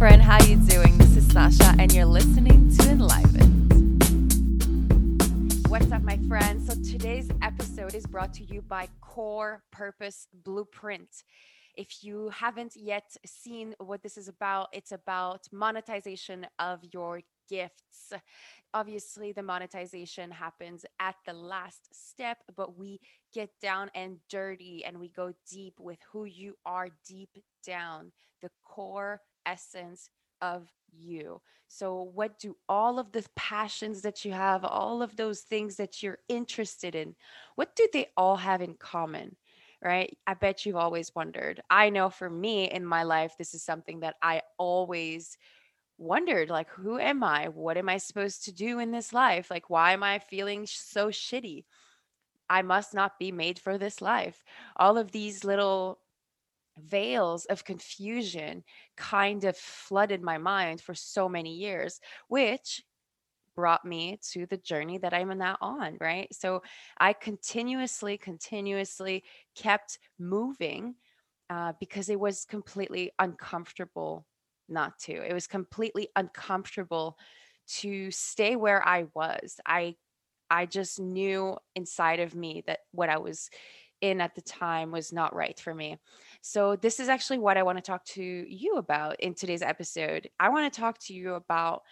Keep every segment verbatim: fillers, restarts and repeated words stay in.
friend, how you doing? This is Sasha and you're listening to Enliven. What's up, my friends? So today's episode is brought to you by Core Purpose Blueprint. If you haven't yet seen what this is about, it's about monetization of your gifts. Obviously, the monetization happens at the last step, but we get down and dirty and we go deep with who you are deep down, the core essence of you. So, what do all of the passions that you have, all of those things that you're interested in, what do they all have in common? Right? I bet you've always wondered. I know for me in my life, this is something that I always wondered, like, who am I? What am I supposed to do in this life? Like, why am I feeling sh- so shitty? I must not be made for this life. All of these little veils of confusion kind of flooded my mind for so many years, which brought me to the journey that I'm now on, right? So I continuously, continuously kept moving uh, because it was completely uncomfortable not to. It was completely uncomfortable to stay where I was. I I just knew inside of me that what I was in at the time was not right for me. So this is actually what I want to talk to you about in today's episode. I want to talk to you about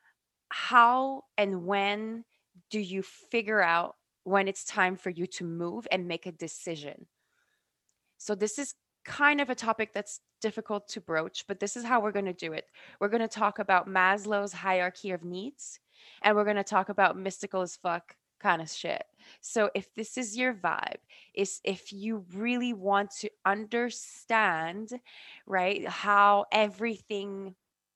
how and when do you figure out when it's time for you to move and make a decision. So this is kind of a topic that's difficult to broach, but this is how we're going to do it. We're going to talk about Maslow's hierarchy of needs, and we're going to talk about mystical as fuck kind of shit. So if this is your vibe, is if you really want to understand, right, how everything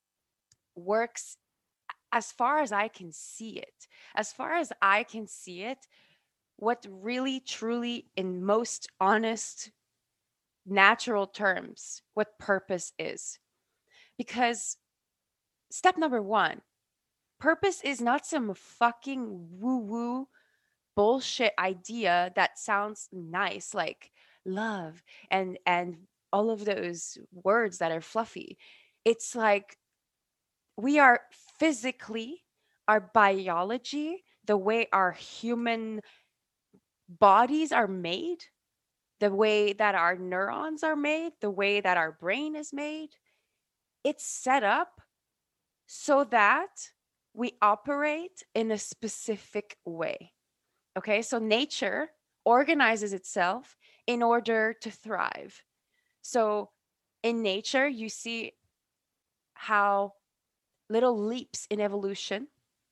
works as far as I can see it, as far as I can see it, what really, truly, in most honest, natural terms, what purpose is. Because step number one, purpose is not some fucking woo woo bullshit idea that sounds nice, like love and, and, all of those words that are fluffy. It's like we are physically, our biology, the way our human bodies are made, the way that our neurons are made, the way that our brain is made, it's set up so that we operate in a specific way. Okay, so nature organizes itself in order to thrive. So in nature, you see how little leaps in evolution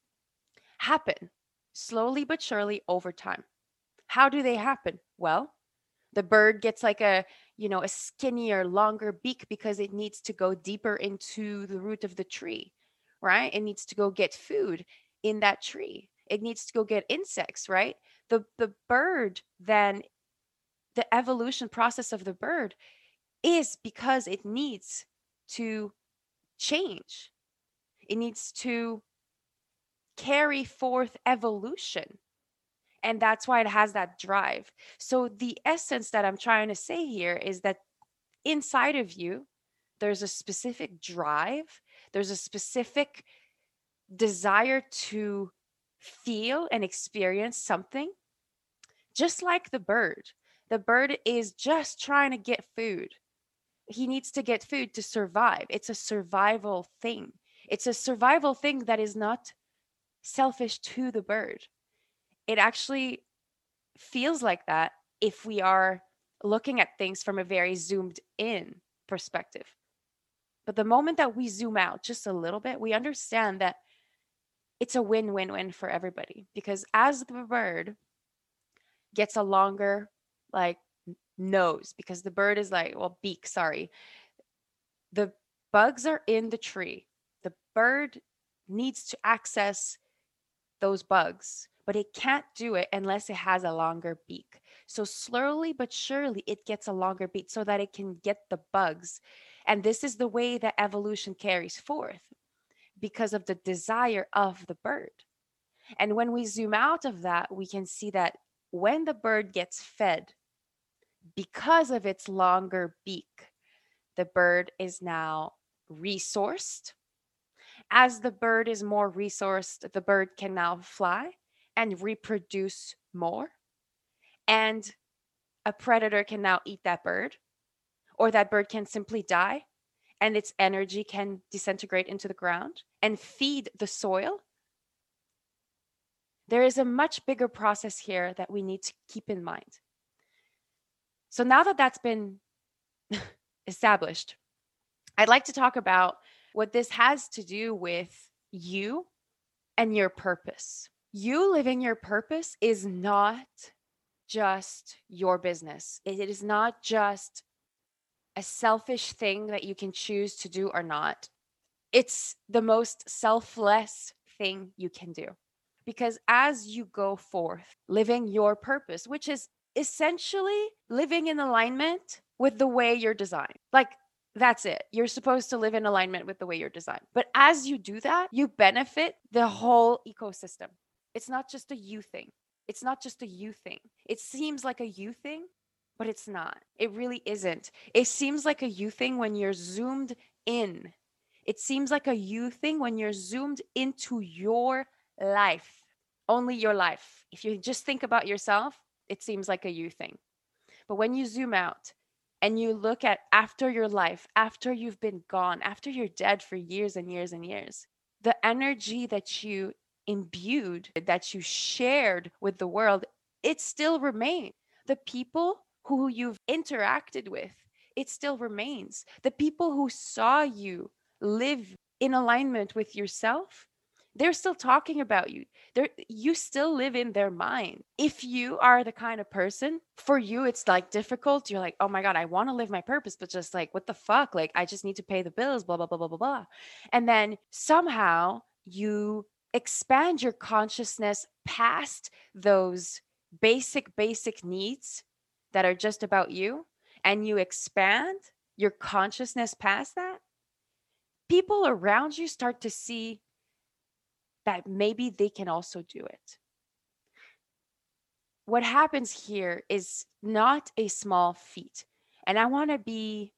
happen slowly but surely over time. How do they happen? Well, the bird gets like a, you know, a skinnier, longer beak because it needs to go deeper into the root of the tree, right? It needs to go get food in that tree. It needs to go get insects, right? The the bird then, the evolution process of the bird is because it needs to change. It needs to carry forth evolution. And that's why it has that drive. So, the essence that I'm trying to say here is that inside of you, there's a specific drive, there's a specific desire to feel and experience something, just like the bird. The bird is just trying to get food. He needs to get food to survive. It's a survival thing. It's a survival thing that is not selfish to the bird. It actually feels like that if we are looking at things from a very zoomed in perspective. But the moment that we zoom out just a little bit, we understand that it's a win win win for everybody because as the bird gets a longer, like, nose, because the bird is like, well, beak, sorry, the bugs are in the tree. The bird needs to access those bugs, but it can't do it unless it has a longer beak. So slowly but surely, it gets a longer beak so that it can get the bugs. And this is the way that evolution carries forth because of the desire of the bird. And when we zoom out of that, we can see that when the bird gets fed, because of its longer beak, the bird is now resourced. As the bird is more resourced, the bird can now fly and reproduce more. And a predator can now eat that bird, or that bird can simply die and its energy can disintegrate into the ground and feed the soil. There is a much bigger process here that we need to keep in mind. So now that that's been established, I'd like to talk about what this has to do with you and your purpose. You living your purpose is not just your business. It is not just a selfish thing that you can choose to do or not. It's the most selfless thing you can do. Because as you go forth living your purpose, which is essentially living in alignment with the way you're designed, like that's it. You're supposed to live in alignment with the way you're designed. But as you do that, you benefit the whole ecosystem. It's not just a you thing. It's not just a you thing. It seems like a you thing, but it's not. It really isn't. It seems like a you thing when you're zoomed in. It seems like a you thing when you're zoomed into your life, only your life. If you just think about yourself, it seems like a you thing. But when you zoom out and you look at after your life, after you've been gone, after you're dead for years and years and years, the energy that you imbued, that you shared with the world, it still remains. The people who you've interacted with, it still remains. The people who saw you live in alignment with yourself, they're still talking about you. They're, you still live in their mind. If you are the kind of person, for you, it's like difficult. You're like, oh my God, I want to live my purpose, but just like, what the fuck? Like, I just need to pay the bills, blah, blah, blah, blah, blah, blah. And then somehow you expand your consciousness past those basic, basic needs that are just about you, and you expand your consciousness past that. People around you start to see that maybe they can also do it. What happens here is not a small feat. And I want to be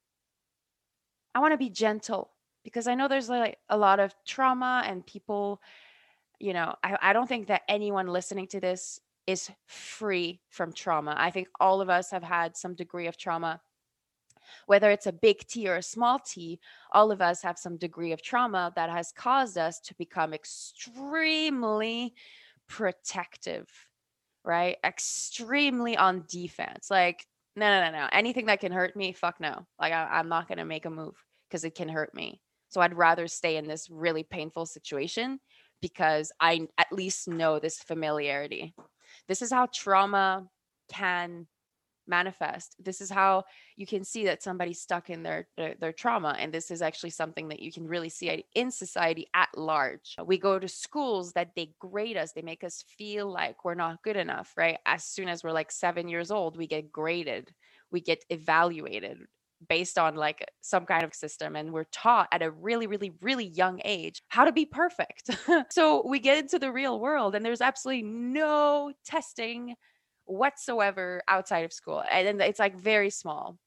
I want to be gentle, because I know there's like a lot of trauma and people, you know, I, I don't think that anyone listening to this is free from trauma. I think all of us have had some degree of trauma. Whether it's a big T or a small t, all of us have some degree of trauma that has caused us to become extremely protective, right? Extremely on defense. Like, no, no, no, no. Anything that can hurt me, fuck no. Like, I, I'm not going to make a move because it can hurt me. So I'd rather stay in this really painful situation because I at least know this familiarity. This is how trauma can manifest. This is how you can see that somebody's stuck in their, their their trauma, and this is actually something that you can really see in society at large. We go to schools that they grade us, they make us feel like we're not good enough, right? As soon as we're like seven years old, we get graded, we get evaluated based on like some kind of system, and we're taught at a really really really young age how to be perfect. So we get into the real world and there's absolutely no testing whatsoever outside of school, and then it's like very small.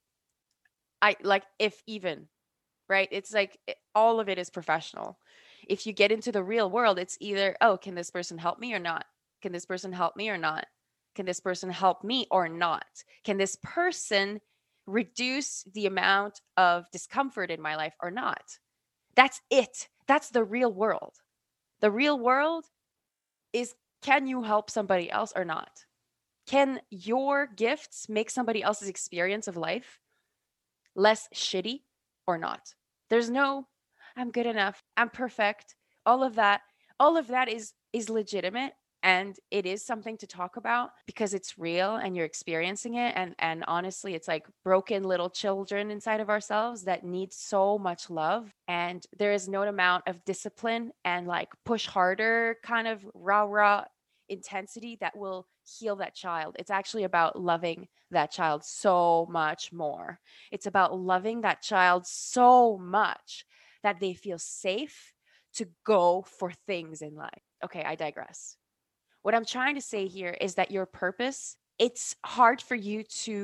I like, if even, right? It's like it, all of it is professional. If you get into the real world, it's either, oh, can this person help me or not? Can this person help me or not? Can this person help me or not? Can this person reduce the amount of discomfort in my life or not? That's it. That's the real world. The real world is, can you help somebody else or not? Can your gifts make somebody else's experience of life less shitty or not? There's no, I'm good enough, I'm perfect. All of that, all of that is is legitimate, and it is something to talk about because it's real and you're experiencing it, and and honestly, it's like broken little children inside of ourselves that need so much love, and there is no amount of discipline and like push harder kind of rah rah intensity that will heal that child. It's actually about loving that child so much more. It's about loving that child so much that they feel safe to go for things in life. Okay, I digress. What I'm trying to say here is that your purpose, it's hard for you to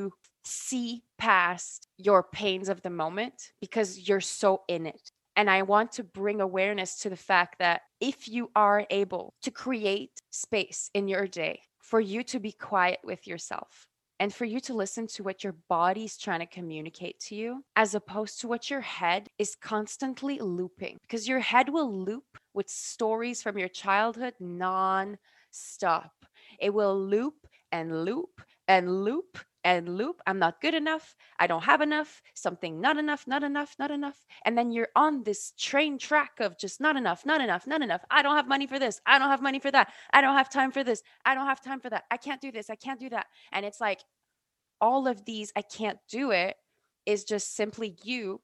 see past your pains of the moment because you're so in it. And I want to bring awareness to the fact that if you are able to create space in your day for you to be quiet with yourself and for you to listen to what your body's trying to communicate to you, as opposed to what your head is constantly looping, because your head will loop with stories from your childhood non-stop. It will loop and loop and loop and loop. I'm not good enough. I don't have enough. Something not enough, not enough, not enough. And then you're on this train track of just not enough, not enough, not enough. I don't have money for this. I don't have money for that. I don't have time for this. I don't have time for that. I can't do this. I can't do that. And it's like all of these, I can't do it, is just simply you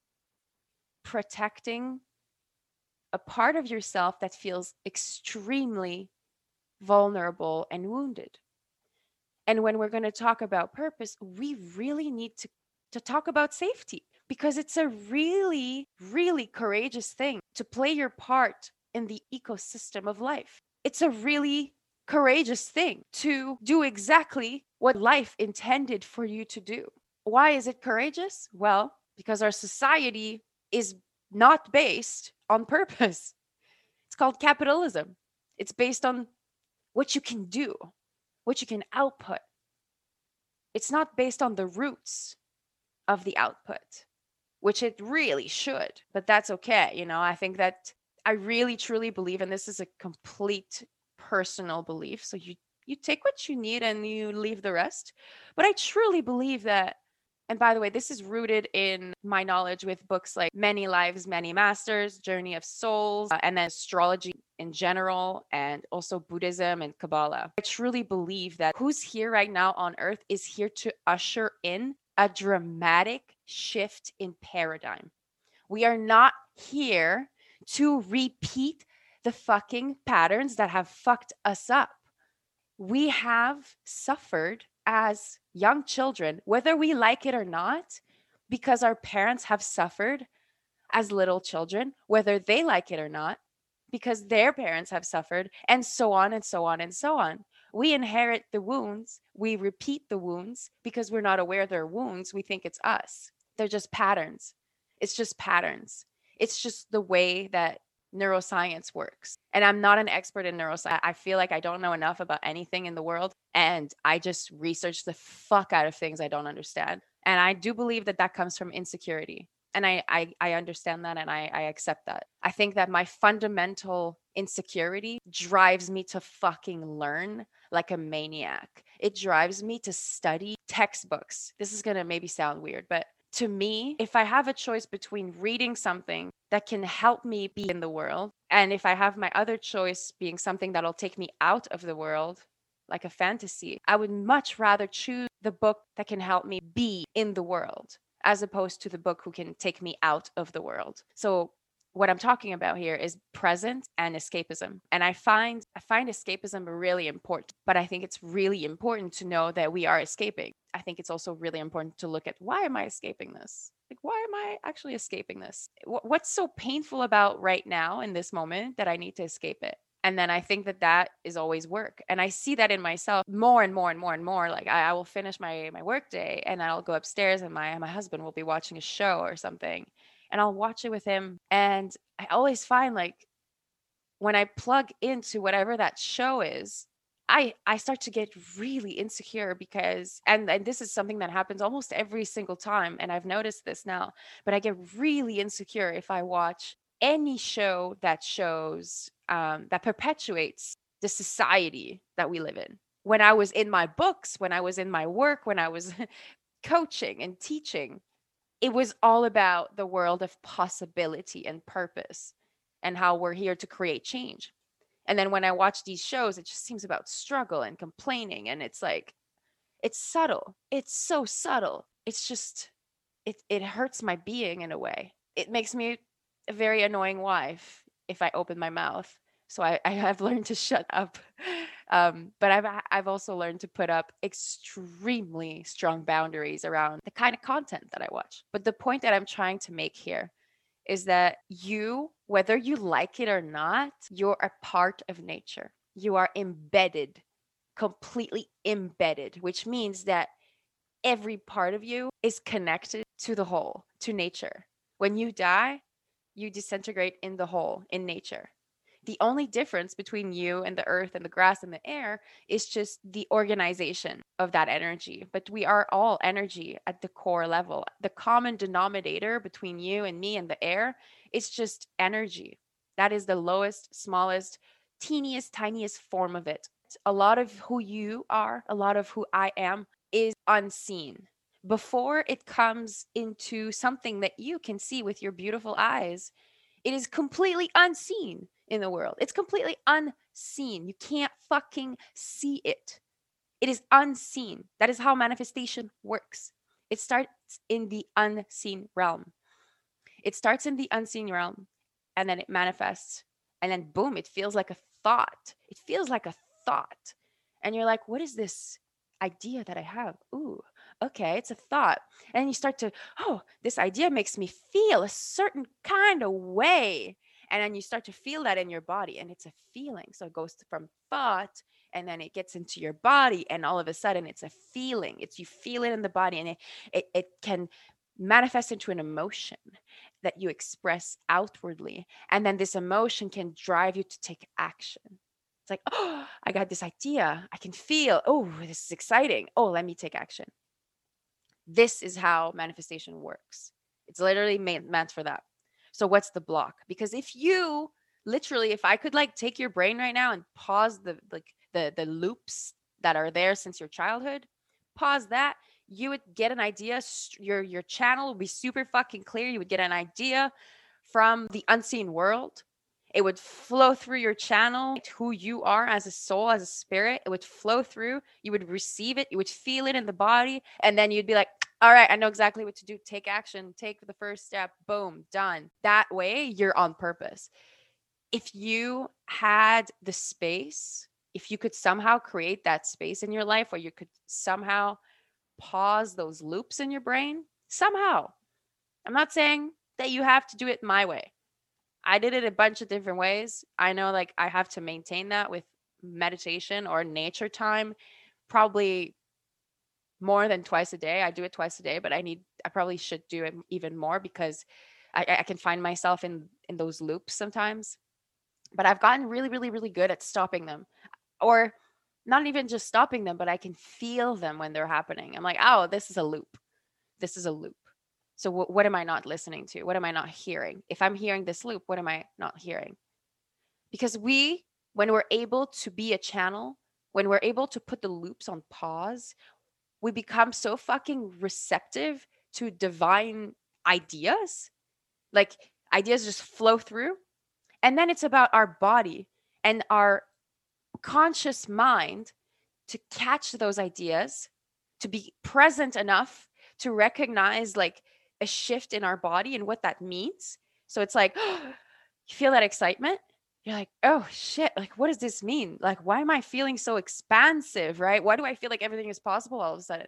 protecting a part of yourself that feels extremely vulnerable and wounded. And when we're going to talk about purpose, we really need to, to talk about safety, because it's a really, really courageous thing to play your part in the ecosystem of life. It's a really courageous thing to do exactly what life intended for you to do. Why is it courageous? Well, because our society is not based on purpose. It's called capitalism. It's based on what you can do, what you can output. It's not based on the roots of the output, which it really should, but that's okay. You know, I think that I really truly believe, and this is a complete personal belief. So you you take what you need and you leave the rest. But I truly believe that, and by the way, this is rooted in my knowledge with books like Many Lives, Many Masters, Journey of Souls, uh, and then astrology in general, and also Buddhism and Kabbalah. I truly believe that who's here right now on earth is here to usher in a dramatic shift in paradigm. We are not here to repeat the fucking patterns that have fucked us up. We have suffered as young children, whether we like it or not, because our parents have suffered as little children, whether they like it or not, because their parents have suffered, and so on and so on and so on. We inherit the wounds, we repeat the wounds because we're not aware they're wounds. We think it's us. They're just patterns. It's just patterns. It's just the way that neuroscience works. And I'm not an expert in neuroscience. I feel like I don't know enough about anything in the world. And I just research the fuck out of things I don't understand. And I do believe that that comes from insecurity. And I, I, I understand that, and I, I accept that. I think that my fundamental insecurity drives me to fucking learn like a maniac. It drives me to study textbooks. This is going to maybe sound weird, but to me, if I have a choice between reading something that can help me be in the world, and if I have my other choice being something that'll take me out of the world, like a fantasy, I would much rather choose the book that can help me be in the world, as opposed to the book who can take me out of the world. So what I'm talking about here is presence and escapism. And I find I find escapism really important, but I think it's really important to know that we are escaping. I think it's also really important to look at, why am I escaping this? Like, why am I actually escaping this? What's so painful about right now in this moment that I need to escape it? And then I think that that is always work. And I see that in myself more and more and more and more. Like I, I will finish my my work day and I'll go upstairs and my my husband will be watching a show or something. And I'll watch it with him. And I always find, like, when I plug into whatever that show is, I I start to get really insecure because, and, and this is something that happens almost every single time. And I've noticed this now, but I get really insecure if I watch any show that shows um, that perpetuates the society that we live in. When I was in my books, when I was in my work, when I was coaching and teaching, it was all about the world of possibility and purpose and how we're here to create change. And then when I watch these shows, it just seems about struggle and complaining. And it's like, it's subtle. It's so subtle. It's just, it, it hurts my being in a way. It makes me a very annoying wife if I open my mouth. So I, I have learned to shut up. Um, but I've I've also learned to put up extremely strong boundaries around the kind of content that I watch. But the point that I'm trying to make here is that you, whether you like it or not, you're a part of nature. You are embedded, completely embedded, which means that every part of you is connected to the whole, to nature. When you die, you disintegrate in the whole, in nature. The only difference between you and the earth and the grass and the air is just the organization of that energy. But we are all energy at the core level. The common denominator between you and me and the air is just energy. That is the lowest, smallest, teeniest, tiniest form of it. A lot of who you are, a lot of who I am, is unseen. Before it comes into something that you can see with your beautiful eyes, it is completely unseen in the world. It's completely unseen. You can't fucking see it. It is unseen. That is how manifestation works. It starts in the unseen realm. It starts in the unseen realm and then it manifests. And then boom, it feels like a thought. It feels like a thought. And you're like, what is this idea that I have? Ooh, okay, it's a thought. And you start to, oh, this idea makes me feel a certain kind of way. And then you start to feel that in your body, and it's a feeling. So it goes from thought, and then it gets into your body, and all of a sudden it's a feeling. It's you feel it in the body, and it it, it can manifest into an emotion that you express outwardly. And then this emotion can drive you to take action. It's like, oh, I got this idea. I can feel, oh, this is exciting. Oh, let me take action. This is how manifestation works. It's literally made, meant for that. So what's the block? Because if you literally, if I could like take your brain right now and pause the like the the loops that are there since your childhood, pause that, you would get an idea. Your your channel would be super fucking clear. You would get an idea from the unseen world. It would flow through your channel, who you are as a soul, as a spirit. It would flow through. You would receive it. You would feel it in the body. And then you'd be like, all right, I know exactly what to do. Take action. Take the first step. Boom, done. That way, you're on purpose. If you had the space, if you could somehow create that space in your life where you could somehow pause those loops in your brain, somehow. I'm not saying that you have to do it my way. I did it a bunch of different ways. I know like I have to maintain that with meditation or nature time, probably more than twice a day. I do it twice a day, but I need, I probably should do it even more because I, I can find myself in, in those loops sometimes. But I've gotten really, really, really good at stopping them, or not even just stopping them, but I can feel them when they're happening. I'm like, oh, this is a loop. This is a loop. So w- what am I not listening to? What am I not hearing? If I'm hearing this loop, what am I not hearing? Because we, when we're able to be a channel, when we're able to put the loops on pause, we become so fucking receptive to divine ideas. Like ideas just flow through. And then it's about our body and our conscious mind to catch those ideas, to be present enough to recognize like a shift in our body and what that means. So it's like, you feel that excitement. You're like, oh shit, like, what does this mean? Like, why am I feeling so expansive, right? Why do I feel like everything is possible all of a sudden?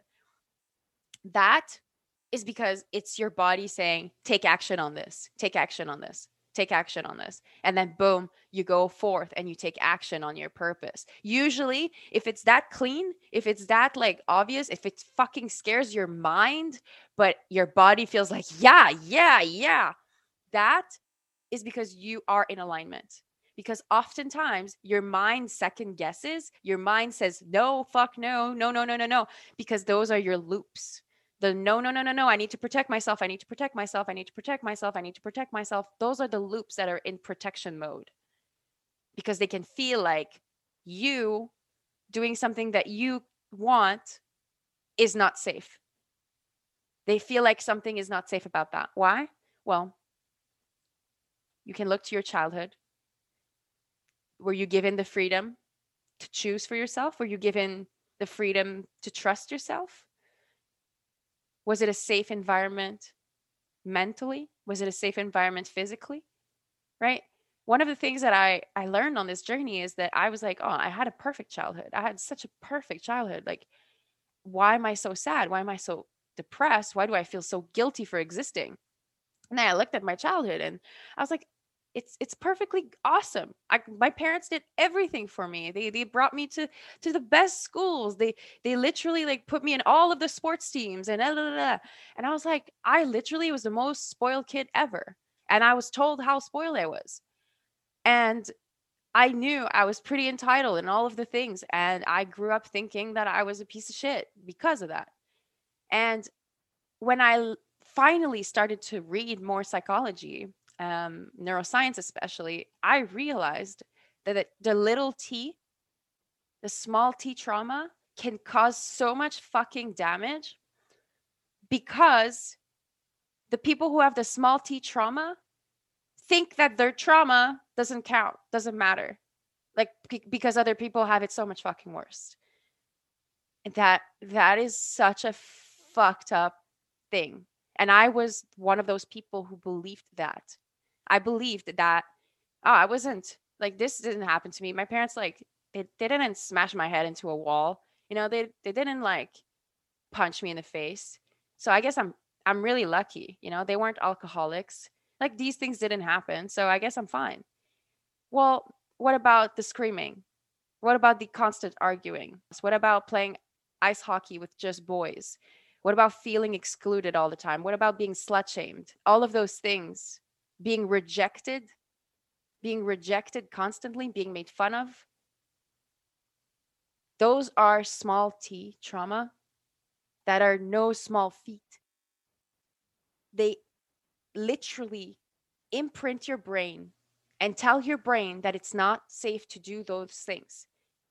That is because it's your body saying, take action on this, take action on this, take action on this. And then boom, you go forth and you take action on your purpose. Usually, if it's that clean, if it's that like obvious, if it fucking scares your mind, but your body feels like, yeah, yeah, yeah, that is because you are in alignment. Because oftentimes your mind second guesses, your mind says, no, fuck no, no, no, no, no, no, because those are your loops. The no, no, no, no, no, I need to protect myself. I need to protect myself. I need to protect myself. I need to protect myself. Those are the loops that are in protection mode because they can feel like you doing something that you want is not safe. They feel like something is not safe about that. Why? Well, you can look to your childhood. Were you given the freedom to choose for yourself? Were you given the freedom to trust yourself? Was it a safe environment mentally? Was it a safe environment physically? Right? One of the things that I, I learned on this journey is that I was like, oh, I had a perfect childhood. I had such a perfect childhood. Like, why am I so sad? Why am I so depressed? Why do I feel so guilty for existing? And then I looked at my childhood and I was like, it's it's perfectly awesome. I, my parents did everything for me. They they brought me to to the best schools. They they literally like put me in all of the sports teams and blah, blah, blah. And I was like, I literally was the most spoiled kid ever. And I was told how spoiled I was. And I knew I was pretty entitled in all of the things. And I grew up thinking that I was a piece of shit because of that. And when I l- finally started to read more psychology, um, neuroscience especially, I realized that it- the little t, the small t trauma can cause so much fucking damage because the people who have the small t trauma think that their trauma doesn't count, doesn't matter. Like be- because other people have it so much fucking worse. That that is such a fucked up thing. And I was one of those people who believed that. I believed that oh, I wasn't like this didn't happen to me. My parents like they, they didn't smash my head into a wall. You know, they they didn't like punch me in the face. So I guess I'm I'm really lucky. You know, they weren't alcoholics. Like these things didn't happen. So I guess I'm fine. Well, what about the screaming? What about the constant arguing? What about playing ice hockey with just boys? What about feeling excluded all the time? What about being slut shamed? All of those things, being rejected, being rejected constantly, being made fun of. Those are small t trauma that are no small feat. They literally imprint your brain and tell your brain that it's not safe to do those things.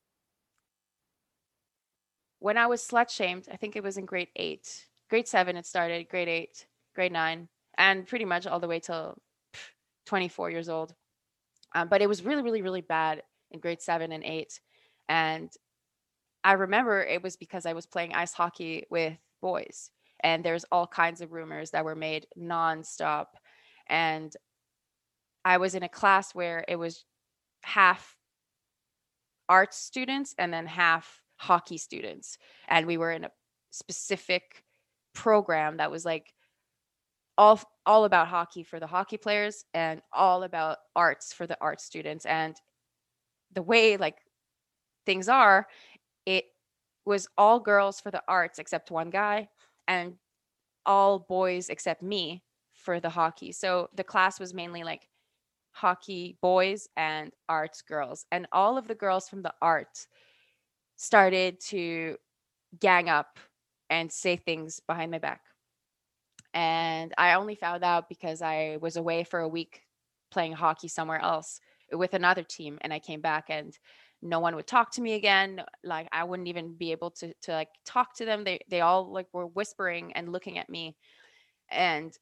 When I was slut shamed, I think it was in grade eight, grade seven, it started, grade eight, grade nine, and pretty much all the way till twenty-four years old. Um, but it was really, really, really bad in grade seven and eight. And I remember it was because I was playing ice hockey with boys, and there's all kinds of rumors that were made nonstop. And I was in a class where it was half arts students and then half hockey students. And we were in a specific program that was like all all about hockey for the hockey players and all about arts for the art students. And the way like things are, it was all girls for the arts except one guy and all boys except me for the hockey. So the class was mainly like hockey boys and arts girls. And all of the girls from the art started to gang up and say things behind my back. And I only found out because I was away for a week playing hockey somewhere else with another team, and I came back and no one would talk to me again. Like I wouldn't even be able to to like talk to them. They they all like were whispering and looking at me. And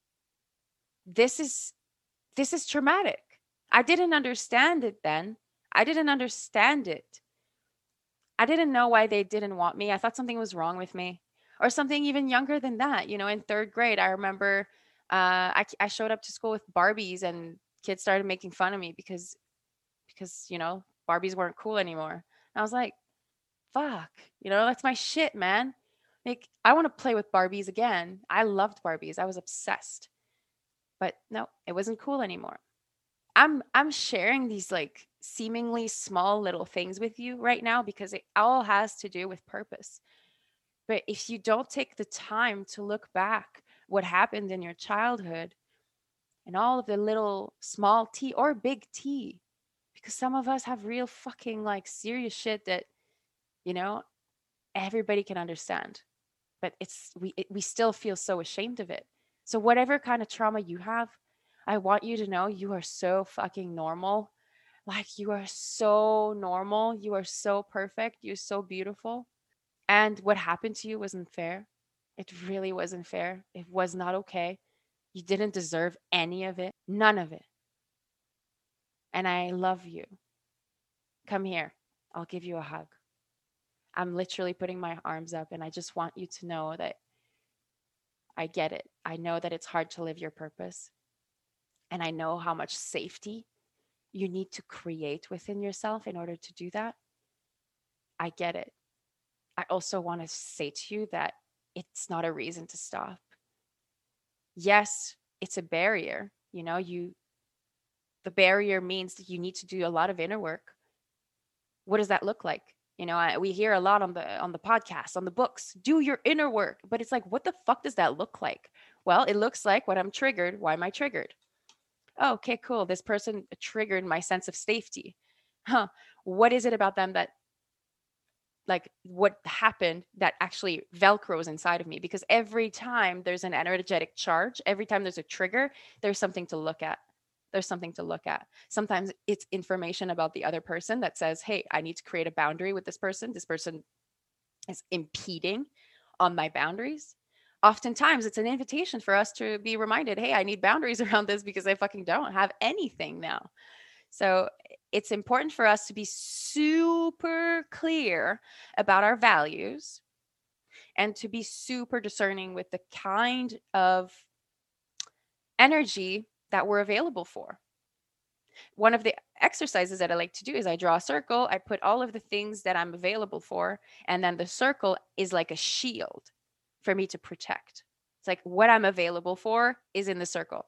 this is this is traumatic. I didn't understand it then. I didn't understand it. I didn't know why they didn't want me. I thought something was wrong with me, or something even younger than that. You know, in third grade, I remember uh, I, I showed up to school with Barbies, and kids started making fun of me because because you know Barbies weren't cool anymore. And I was like, "Fuck," you know, that's my shit, man. Like, I want to play with Barbies again. I loved Barbies. I was obsessed, but no, it wasn't cool anymore. I'm I'm sharing these like seemingly small little things with you right now because it all has to do with purpose. But if you don't take the time to look back what happened in your childhood and all of the little small t or big t, because some of us have real fucking like serious shit that, you know, everybody can understand. But it's we it, we still feel so ashamed of it. So whatever kind of trauma you have, I want you to know you are so fucking normal. Like you are so normal. You are so perfect. You're so beautiful. And what happened to you wasn't fair. It really wasn't fair. It was not okay. You didn't deserve any of it. None of it. And I love you. Come here. I'll give you a hug. I'm literally putting my arms up and I just want you to know that I get it. I know that it's hard to live your purpose. And I know how much safety you need to create within yourself in order to do that. I get it. I also want to say to you that it's not a reason to stop. Yes, it's a barrier. You know, you the barrier means that you need to do a lot of inner work. What does that look like? You know, I, we hear a lot on the on the podcast, on the books, do your inner work, but it's like, what the fuck does that look like? Well, it looks like when I'm triggered. Why am I triggered? Oh, okay, cool. This person triggered my sense of safety. Huh. What is it about them that, like, what happened that actually velcros inside of me? Because every time there's an energetic charge, every time there's a trigger, there's something to look at. There's something to look at. Sometimes it's information about the other person that says, hey, I need to create a boundary with this person. This person is impeding on my boundaries. Oftentimes it's an invitation for us to be reminded, hey, I need boundaries around this because I fucking don't have anything now. So it's important for us to be super clear about our values and to be super discerning with the kind of energy that we're available for. One of the exercises that I like to do is I draw a circle, I put all of the things that I'm available for, and then the circle is like a shield for me to protect. It's like what I'm available for is in the circle.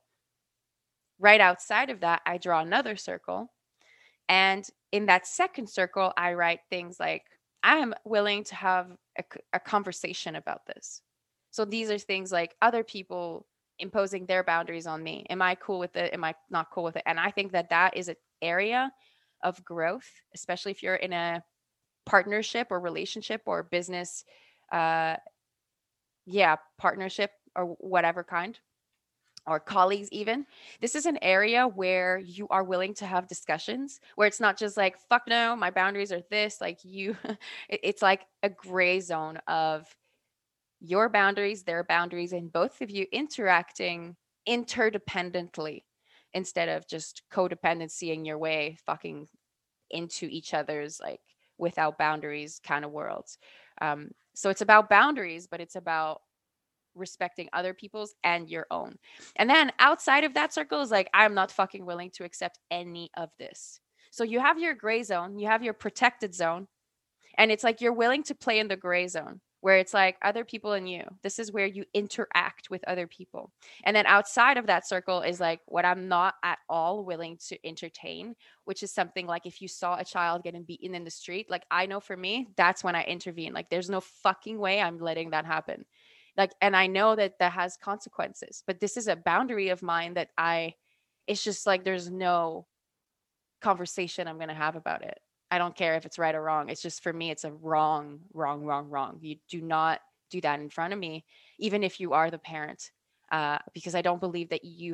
Right outside of that, I draw another circle. And in that second circle, I write things like, I am willing to have a, a conversation about this. So these are things like other people imposing their boundaries on me. Am I cool with it? Am I not cool with it? And I think that that is an area of growth, especially if you're in a partnership or relationship or business, uh, yeah, partnership or whatever kind, or colleagues even. This is an area where you are willing to have discussions, where it's not just like, fuck no, my boundaries are this. Like you, it's like a gray zone of your boundaries, their boundaries, and both of you interacting interdependently instead of just codependencying your way fucking into each other's like without boundaries kind of worlds. Um, so it's about boundaries, but it's about respecting other people's and your own. And then outside of that circle is like, I'm not fucking willing to accept any of this. So you have your gray zone, you have your protected zone, and it's like you're willing to play in the gray zone where it's like other people and you. This is where you interact with other people. And then outside of that circle is like what I'm not at all willing to entertain, which is something like if you saw a child getting beaten in the street, like I know for me, that's when I intervene. Like there's no fucking way I'm letting that happen. Like, and I know that that has consequences, but this is a boundary of mine that I, it's just like there's no conversation I'm going to have about it. I don't care if it's right or wrong. It's just for me, it's a wrong, wrong, wrong, wrong. You do not do that in front of me, even if you are the parent, uh, because I don't believe that you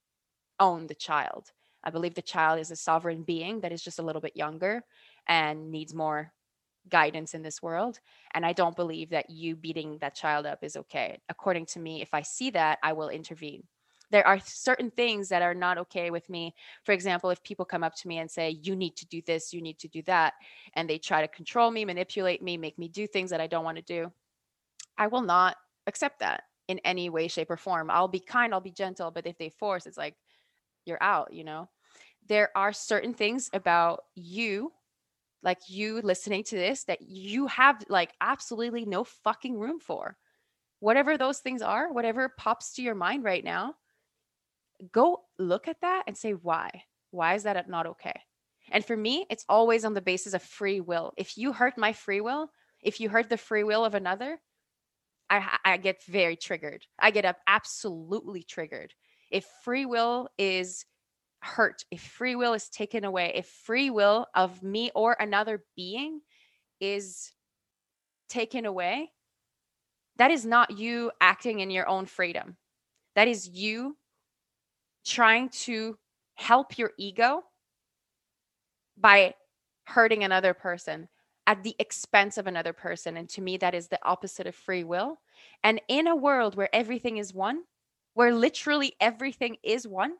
own the child. I believe the child is a sovereign being that is just a little bit younger and needs more guidance in this world. And I don't believe that you beating that child up is okay. According to me, if I see that, I will intervene. There are certain things that are not okay with me. For example, if people come up to me and say, you need to do this, you need to do that, and they try to control me, manipulate me, make me do things that I don't want to do, I will not accept that in any way, shape, or form. I'll be kind, I'll be gentle, but if they force, it's like, you're out, you know? There are certain things about you, like you listening to this, that you have like absolutely no fucking room for. Whatever those things are, whatever pops to your mind right now, go look at that and say, why? Why is that not okay? And for me, it's always on the basis of free will. If you hurt my free will, if you hurt the free will of another, I, I get very triggered. I get up absolutely triggered. If free will is hurt, if free will is taken away, if free will of me or another being is taken away, that is not you acting in your own freedom. That is you trying to help your ego by hurting another person at the expense of another person. And to me, that is the opposite of free will. And in a world where everything is one, where literally everything is one,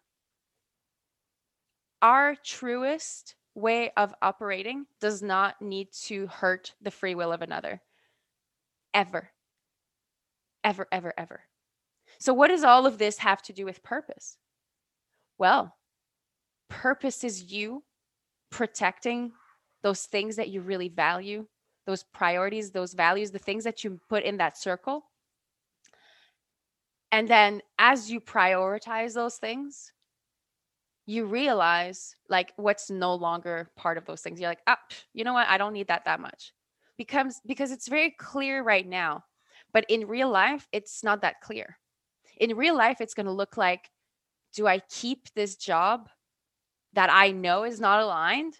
our truest way of operating does not need to hurt the free will of another. Ever. Ever, ever, ever. So what does all of this have to do with purpose? Well, purpose is you protecting those things that you really value, those priorities, those values, the things that you put in that circle. And then as you prioritize those things, you realize like what's no longer part of those things. You're like, ah, you know what? I don't need that that much. Becomes because it's very clear right now. But in real life, it's not that clear. In real life, it's going to look like, do I keep this job that I know is not aligned?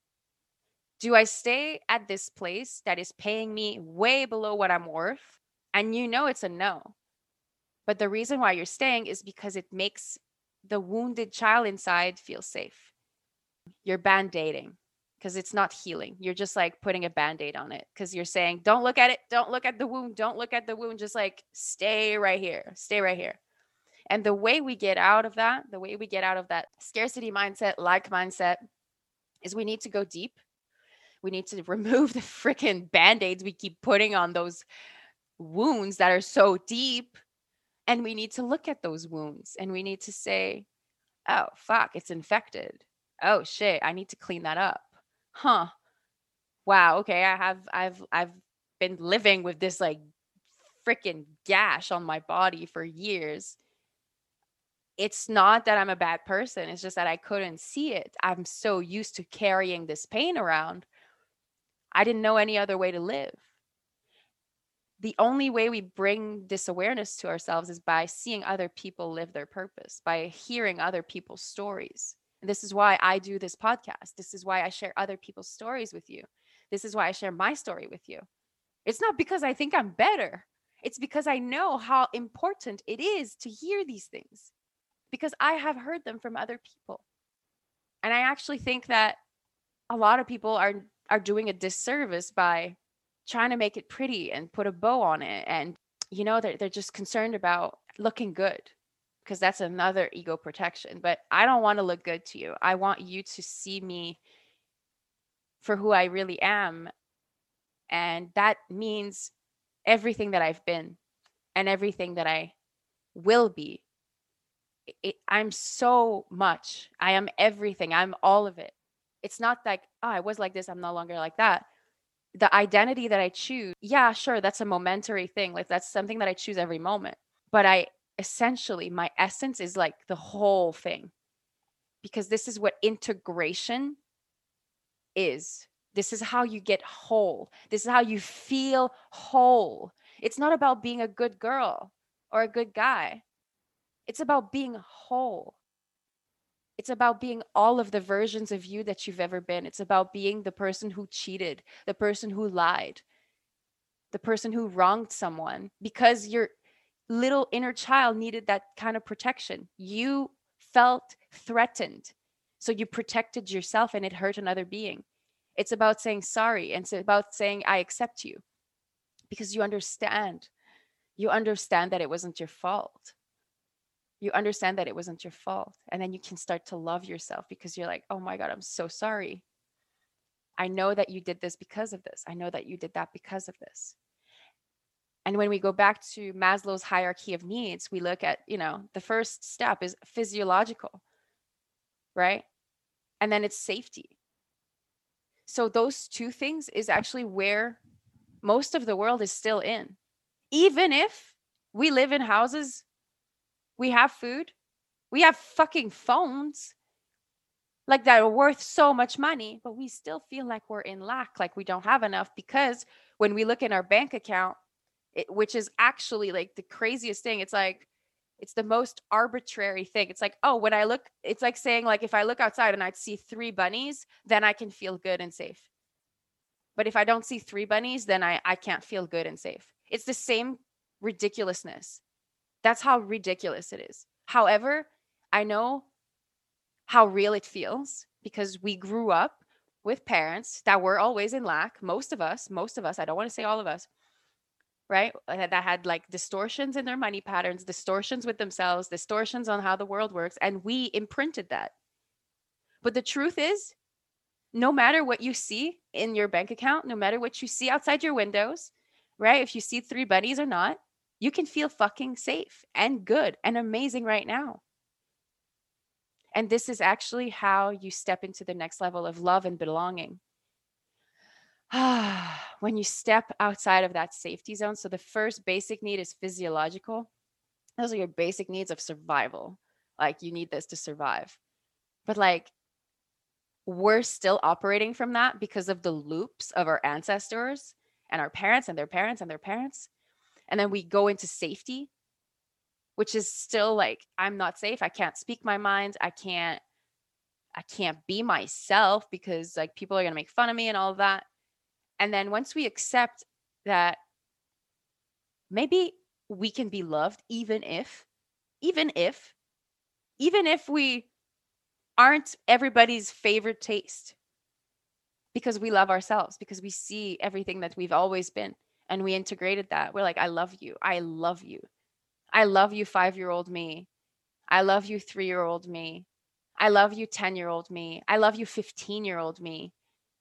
Do I stay at this place that is paying me way below what I'm worth? And you know it's a no. But the reason why you're staying is because it makes the wounded child inside feel safe. You're band-aiding because it's not healing. You're just like putting a band-aid on it because you're saying, don't look at it. Don't look at the wound. Don't look at the wound. Just like stay right here. Stay right here. And the way we get out of that, the way we get out of that scarcity mindset, like mindset, is we need to go deep. We need to remove the freaking band-aids we keep putting on those wounds that are so deep. And we need to look at those wounds and we need to say, oh, fuck, it's infected. Oh shit, I need to clean that up. Huh. Wow, okay, I have I've I've been living with this like freaking gash on my body for years. It's not that I'm a bad person, it's just that I couldn't see it. I'm so used to carrying this pain around. I didn't know any other way to live. The only way we bring this awareness to ourselves is by seeing other people live their purpose, by hearing other people's stories. And this is why I do this podcast. This is why I share other people's stories with you. This is why I share my story with you. It's not because I think I'm better. It's because I know how important it is to hear these things because I have heard them from other people. And I actually think that a lot of people are are doing a disservice by trying to make it pretty and put a bow on it. And, you know, they're, they're just concerned about looking good because that's another ego protection. But I don't want to look good to you. I want you to see me for who I really am. And that means everything that I've been and everything that I will be. It, I'm so much. I am everything. I'm all of it. It's not like, oh, I was like this. I'm no longer like that. The identity that I choose, yeah, sure, that's a momentary thing. Like that's something that I choose every moment. But I essentially, my essence is like the whole thing. Because this is what integration is. This is how you get whole. This is how you feel whole. It's not about being a good girl or a good guy. It's about being whole. It's about being all of the versions of you that you've ever been. It's about being the person who cheated, the person who lied, the person who wronged someone because your little inner child needed that kind of protection. You felt threatened. So you protected yourself and it hurt another being. It's about saying sorry and it's about saying, I accept you because you understand. You understand that it wasn't your fault. You understand that it wasn't your fault. And then you can start to love yourself because you're like, oh my God, I'm so sorry. I know that you did this because of this. I know that you did that because of this. And when we go back to Maslow's hierarchy of needs, we look at, you know, the first step is physiological, right? And then it's safety. So those two things is actually where most of the world is still in. Even if we live in houses, we have food, we have fucking phones like that are worth so much money, but we still feel like we're in lack, like we don't have enough because when we look in our bank account, it, which is actually like the craziest thing, it's like, it's the most arbitrary thing. It's like, oh, when I look, it's like saying like, if I look outside and I'd see three bunnies, then I can feel good and safe. But if I don't see three bunnies, then I, I can't feel good and safe. It's the same ridiculousness. That's how ridiculous it is. However, I know how real it feels because we grew up with parents that were always in lack. Most of us, most of us, I don't want to say all of us, right? That had like distortions in their money patterns, distortions with themselves, distortions on how the world works. And we imprinted that. But the truth is, no matter what you see in your bank account, no matter what you see outside your windows, right? If you see three bunnies or not, you can feel fucking safe and good and amazing right now. And this is actually how you step into the next level of love and belonging. When you step outside of that safety zone. So the first basic need is physiological. Those are your basic needs of survival. Like you need this to survive. But like, we're still operating from that because of the loops of our ancestors and our parents and their parents and their parents. And then we go into safety, which is still like, I'm not safe. I can't speak my mind. I can't, I can't be myself because like people are going to make fun of me and all of that. And then once we accept that maybe we can be loved, even if, even if, even if we aren't everybody's favorite taste, because we love ourselves, because we see everything that we've always been and we integrated that. We're like, I love you. I love you. I love you, five year old me. I love you, three year old me. I love you, ten year old me. I love you, fifteen year old me.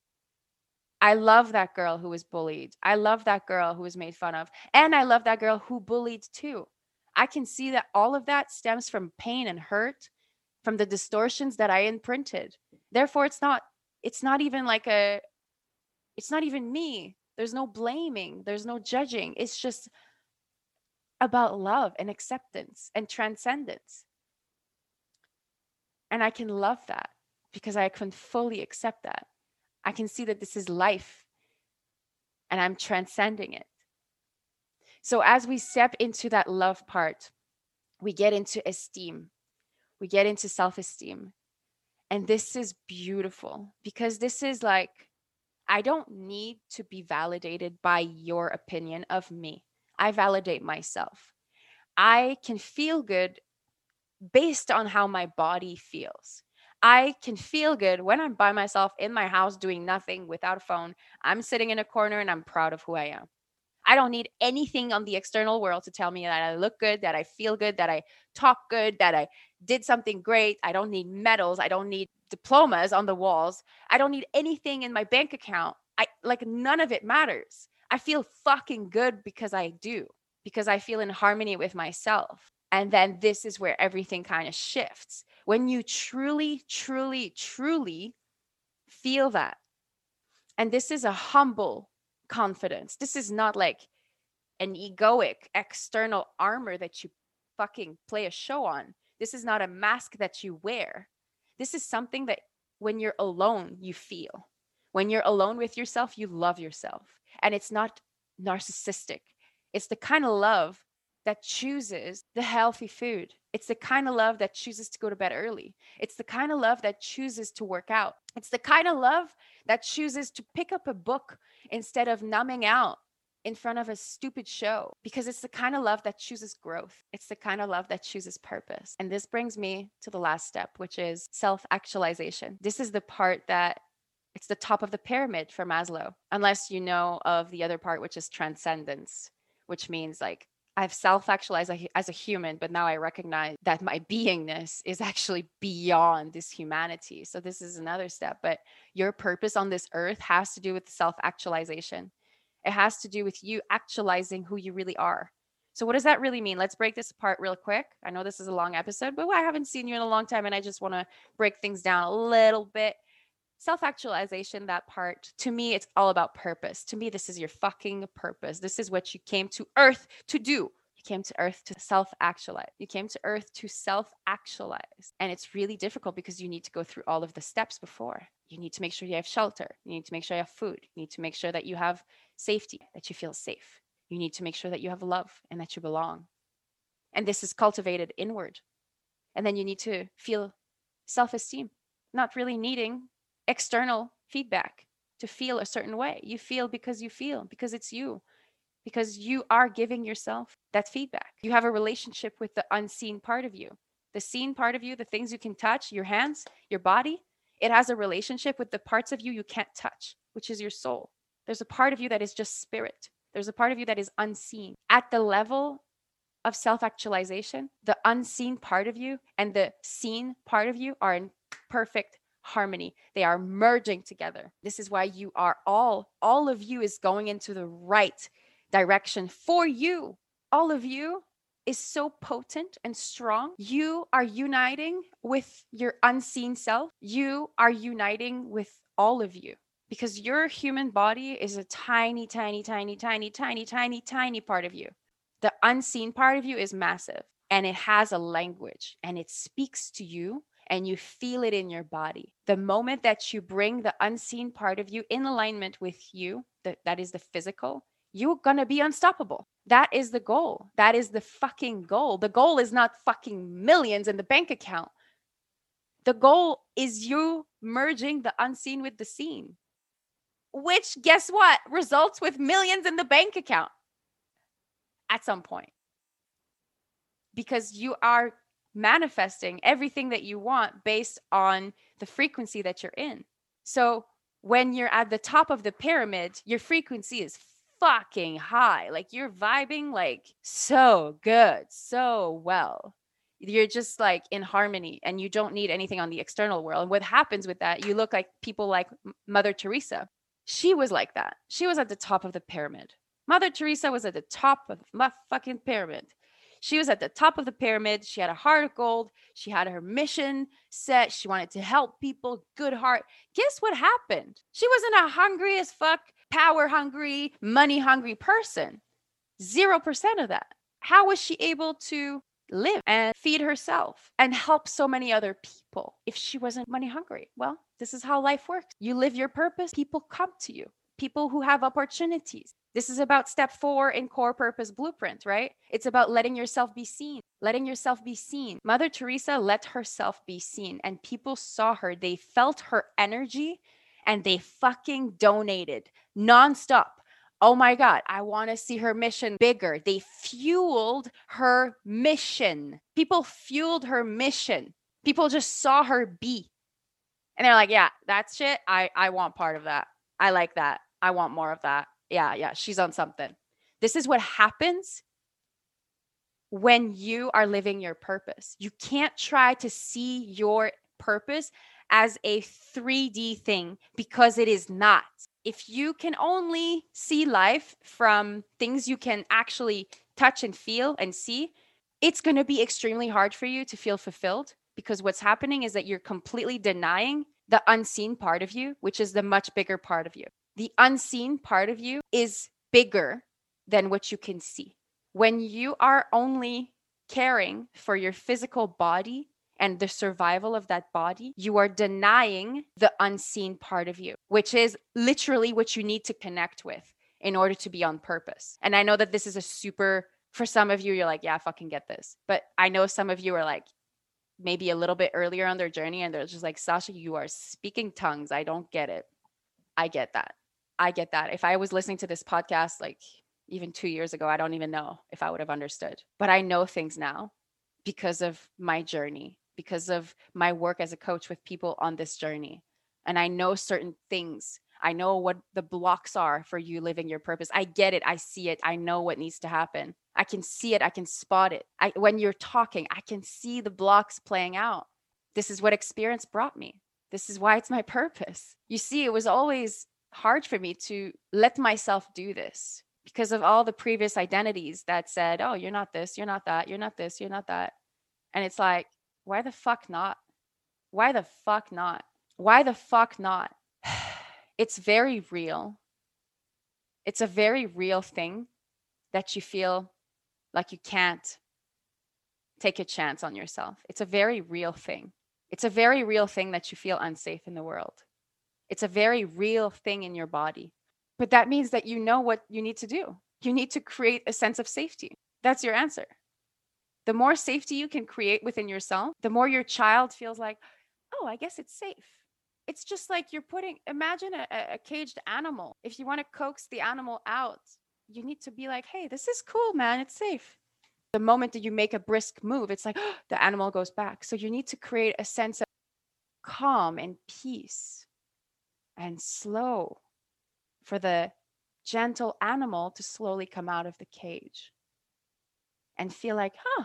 I love that girl who was bullied. I love that girl who was made fun of. And I love that girl who bullied too. I can see that all of that stems from pain and hurt, from the distortions that I imprinted. Therefore, it's not, it's not even like a, it's not even me. There's no blaming, there's no judging. It's just about love and acceptance and transcendence. And I can love that because I can fully accept that. I can see that this is life and I'm transcending it. So as we step into that love part, we get into esteem, we get into self-esteem. And this is beautiful because this is like, I don't need to be validated by your opinion of me. I validate myself. I can feel good based on how my body feels. I can feel good when I'm by myself in my house doing nothing without a phone. I'm sitting in a corner and I'm proud of who I am. I don't need anything on the external world to tell me that I look good, that I feel good, that I talk good, that I did something great. I don't need medals. I don't need diplomas on the walls. I don't need anything in my bank account. I like none of it matters. I feel fucking good because I do, because I feel in harmony with myself. And then this is where everything kind of shifts. When you truly, truly, truly feel that. And this is a humble confidence. This is not like an egoic external armor that you fucking play a show on. This is not a mask that you wear. This is something that when you're alone, you feel. When you're alone with yourself, you love yourself. And it's not narcissistic. It's the kind of love that chooses the healthy food. It's the kind of love that chooses to go to bed early. It's the kind of love that chooses to work out. It's the kind of love that chooses to pick up a book instead of numbing out in front of a stupid show, because it's the kind of love that chooses growth. It's the kind of love that chooses purpose. And this brings me to the last step, which is self-actualization. This is the part that it's the top of the pyramid for Maslow, unless you know of the other part, which is transcendence, which means like I've self-actualized as a human, but now I recognize that my beingness is actually beyond this humanity. So this is another step, but your purpose on this earth has to do with self-actualization. It has to do with you actualizing who you really are. So what does that really mean? Let's break this apart real quick. I know this is a long episode, but I haven't seen you in a long time and I just want to break things down a little bit. Self-actualization, that part, to me, it's all about purpose. To me, this is your fucking purpose. This is what you came to earth to do. You came to earth to self-actualize. You came to earth to self-actualize. And it's really difficult because you need to go through all of the steps before. You need to make sure you have shelter. You need to make sure you have food. You need to make sure that you have safety, that you feel safe. You need to make sure that you have love and that you belong. And this is cultivated inward. And then you need to feel self-esteem, not really needing external feedback to feel a certain way. You feel because you feel, because it's you, because you are giving yourself that feedback. You have a relationship with the unseen part of you. The seen part of you, the things you can touch, your hands, your body, it has a relationship with the parts of you you can't touch, which is your soul. There's a part of you that is just spirit. There's a part of you that is unseen. At the level of self-actualization, the unseen part of you and the seen part of you are in perfect harmony. They are merging together. This is why you are all, all of you is going into the right direction for you. All of you is so potent and strong. You are uniting with your unseen self. You are uniting with all of you because your human body is a tiny, tiny, tiny, tiny, tiny, tiny, tiny part of you. The unseen part of you is massive and it has a language and it speaks to you and you feel it in your body. The moment that you bring the unseen part of you in alignment with you, that, that is the physical, you're gonna be unstoppable. That is the goal. That is the fucking goal. The goal is not fucking millions in the bank account. The goal is you merging the unseen with the seen, which, guess what, results with millions in the bank account at some point. Because you are manifesting everything that you want based on the frequency that you're in. So when you're at the top of the pyramid, your frequency is fucking high. Like you're vibing like so good, so well. You're just like in harmony and you don't need anything on the external world. And what happens with that, you look like people like Mother Teresa. She was like that. She was at the top of the pyramid. Mother Teresa was at the top of the fucking pyramid. She was at the top of the pyramid. She had a heart of gold. She had her mission set. She wanted to help people, good heart. Guess what happened? She wasn't a hungry as fuck, power hungry, money hungry person. Zero percent of that. How was she able to live and feed herself and help so many other people if she wasn't money hungry? Well, this is how life works. You live your purpose, people come to you. People who have opportunities. This is about step four in Core Purpose Blueprint, right? It's about letting yourself be seen, letting yourself be seen. Mother Teresa let herself be seen and people saw her. They felt her energy and they fucking donated nonstop. Oh my God, I want to see her mission bigger. They fueled her mission. People fueled her mission. People just saw her be. And they're like, yeah, that's shit. I, I want part of that. I like that. I want more of that. Yeah, yeah, she's on something. This is what happens when you are living your purpose. You can't try to see your purpose as a three D thing because it is not. If you can only see life from things you can actually touch and feel and see, it's going to be extremely hard for you to feel fulfilled because what's happening is that you're completely denying the unseen part of you, which is the much bigger part of you. The unseen part of you is bigger than what you can see. When you are only caring for your physical body and the survival of that body, you are denying the unseen part of you, which is literally what you need to connect with in order to be on purpose. And I know that this is a super, for some of you, you're like, yeah, I fucking get this. But I know some of you are like, maybe a little bit earlier on their journey and they're just like, Sasha, you are speaking tongues. I don't get it. I get that. I get that. If I was listening to this podcast like even two years ago, I don't even know if I would have understood. But I know things now because of my journey, because of my work as a coach with people on this journey. And I know certain things. I know what the blocks are for you living your purpose. I get it. I see it. I know what needs to happen. I can see it. I can spot it. I, when you're talking, I can see the blocks playing out. This is what experience brought me. This is why it's my purpose. You see, it was always hard for me to let myself do this because of all the previous identities that said, oh, you're not this, you're not that, you're not this, you're not that. And it's like, why the fuck not? Why the fuck not? Why the fuck not? It's very real. It's a very real thing that you feel like you can't take a chance on yourself. It's a very real thing. It's a very real thing that you feel unsafe in the world. It's a very real thing in your body. But that means that you know what you need to do. You need to create a sense of safety. That's your answer. The more safety you can create within yourself, the more your child feels like, oh, I guess it's safe. It's just like you're putting, imagine a, a caged animal. If you want to coax the animal out, you need to be like, hey, this is cool, man. It's safe. The moment that you make a brisk move, it's like oh, the animal goes back. So you need to create a sense of calm and peace and slow for the gentle animal to slowly come out of the cage and feel like, huh,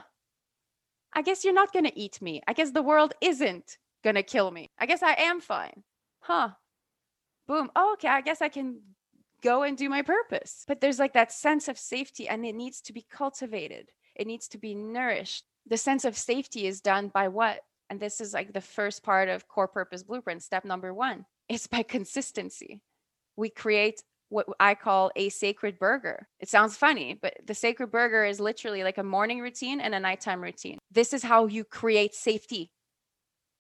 I guess you're not going to eat me. I guess the world isn't going to kill me. I guess I am fine. Huh. Boom. Oh, okay. I guess I can go and do my purpose. But there's like that sense of safety and it needs to be cultivated. It needs to be nourished. The sense of safety is done by what? And this is like the first part of Core Purpose Blueprint. Step number one is by consistency. We create what I call a sacred burger. It sounds funny, but the sacred burger is literally like a morning routine and a nighttime routine. This is how you create safety.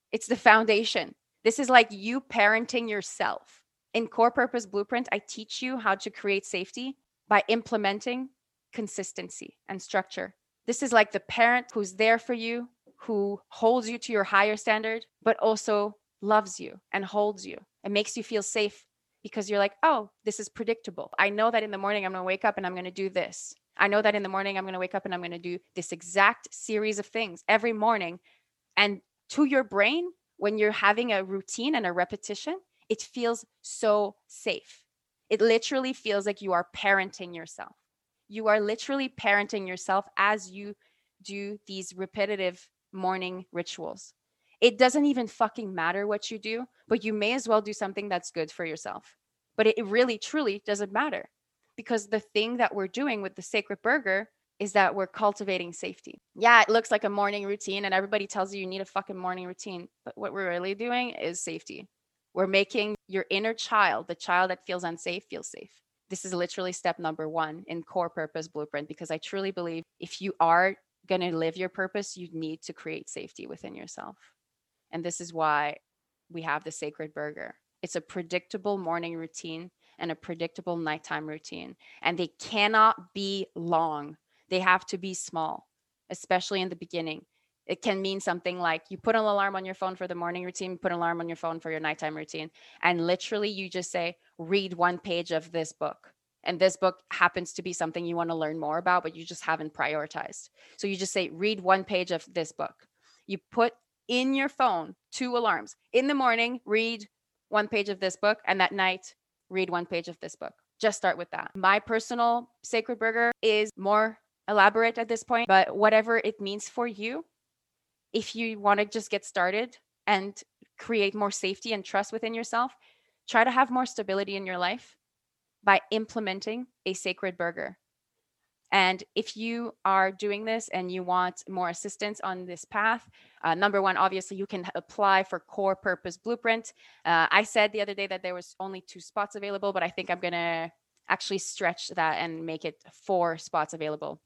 It's the foundation. This is like you parenting yourself. In Core Purpose Blueprint, I teach you how to create safety by implementing consistency and structure. This is like the parent who's there for you, who holds you to your higher standard, but also loves you and holds you and makes you feel safe because you're like, oh, this is predictable. I know that in the morning I'm going to wake up and I'm going to do this. I know that in the morning I'm going to wake up and I'm going to do this exact series of things every morning. And to your brain, when you're having a routine and a repetition, it feels so safe. It literally feels like you are parenting yourself. You are literally parenting yourself as you do these repetitive morning rituals. It doesn't even fucking matter what you do, but you may as well do something that's good for yourself. But it really, truly doesn't matter, because the thing that we're doing with the Sacred Burger is that we're cultivating safety. Yeah, it looks like a morning routine and everybody tells you you need a fucking morning routine. But what we're really doing is safety. We're making your inner child, the child that feels unsafe, feel safe. This is literally step number one in Core Purpose Blueprint, because I truly believe if you are going to live your purpose, you need to create safety within yourself. And this is why we have the Sacred Burger. It's a predictable morning routine and a predictable nighttime routine. And they cannot be long. They have to be small, especially in the beginning. It can mean something like you put an alarm on your phone for the morning routine, put an alarm on your phone for your nighttime routine. And literally you just say, read one page of this book. And this book happens to be something you want to learn more about, but you just haven't prioritized. So you just say, read one page of this book. You put in your phone two alarms. In the morning, read one page of this book. And at night, read one page of this book. Just start with that. My personal Sacred Burger is more elaborate at this point, but whatever it means for you, if you want to just get started and create more safety and trust within yourself, try to have more stability in your life by implementing a Sacred Burger. And if you are doing this and you want more assistance on this path, uh, number one, obviously you can apply for Core Purpose Blueprint. Uh, I said the other day that there was only two spots available, but I think I'm going to actually stretch that and make it four spots available.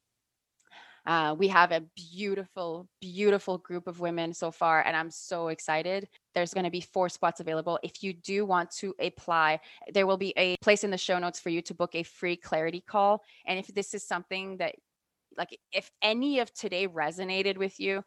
Uh, we have a beautiful, beautiful group of women so far, and I'm so excited. There's going to be four spots available. If you do want to apply, there will be a place in the show notes for you to book a free clarity call. And if this is something that, like, if any of today resonated with you,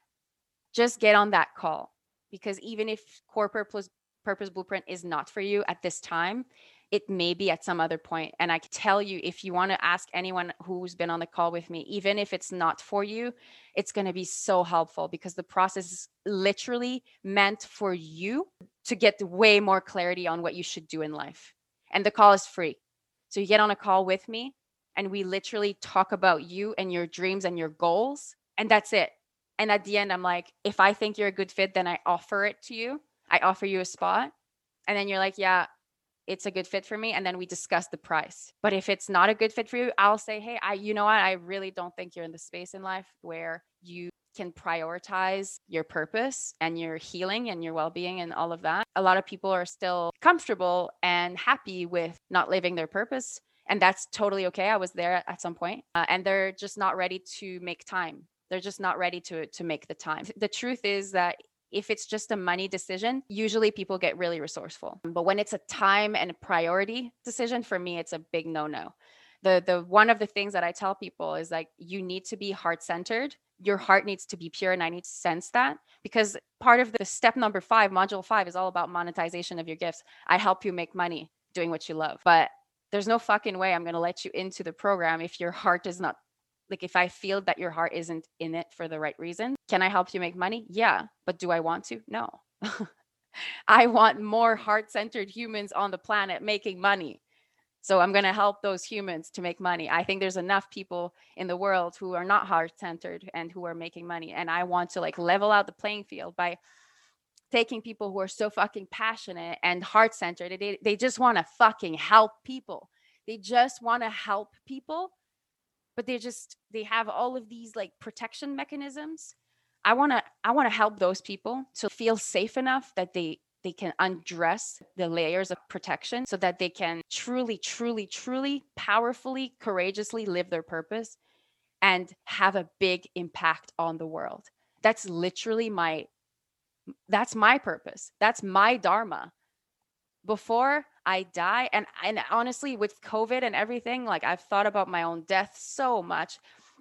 just get on that call. Because even if Core Purpose, Purpose Blueprint is not for you at this time, it may be at some other point. And I can tell you, if you want to ask anyone who's been on the call with me, even if it's not for you, it's going to be so helpful, because the process is literally meant for you to get way more clarity on what you should do in life. And the call is free. So you get on a call with me and we literally talk about you and your dreams and your goals. And that's it. And at the end, I'm like, if I think you're a good fit, then I offer it to you. I offer you a spot. And then you're like, yeah, it's a good fit for me. And then we discuss the price. But if it's not a good fit for you, I'll say, hey, I, you know what? I really don't think you're in the space in life where you can prioritize your purpose and your healing and your well-being and all of that. A lot of people are still comfortable and happy with not living their purpose. And that's totally okay. I was there at some point, uh, and they're just not ready to make time. They're just not ready to, to make the time. The truth is that if it's just a money decision, usually people get really resourceful. But when it's a time and a priority decision, for me, it's a big no-no. The the one of the things that I tell people is, like, you need to be heart-centered. Your heart needs to be pure, and I need to sense that, because part of the step number five, module five, is all about monetization of your gifts. I help you make money doing what you love. But there's no fucking way I'm going to let you into the program if your heart is not, like, if I feel that your heart isn't in it for the right reason. Can I help you make money? Yeah. But do I want to? No. I want more heart-centered humans on the planet making money. So I'm going to help those humans to make money. I think there's enough people in the world who are not heart-centered and who are making money. And I want to, like, level out the playing field by taking people who are so fucking passionate and heart-centered. They, they just want to fucking help people. They just want to help people. But they just, they have all of these, like, protection mechanisms. I want to, I want to help those people to feel safe enough that they, they can undress the layers of protection so that they can truly, truly, truly, powerfully, courageously live their purpose and have a big impact on the world. That's literally my That's my purpose. That's my dharma. Before I die, and and honestly, with COVID and everything, like I've thought about my own death so much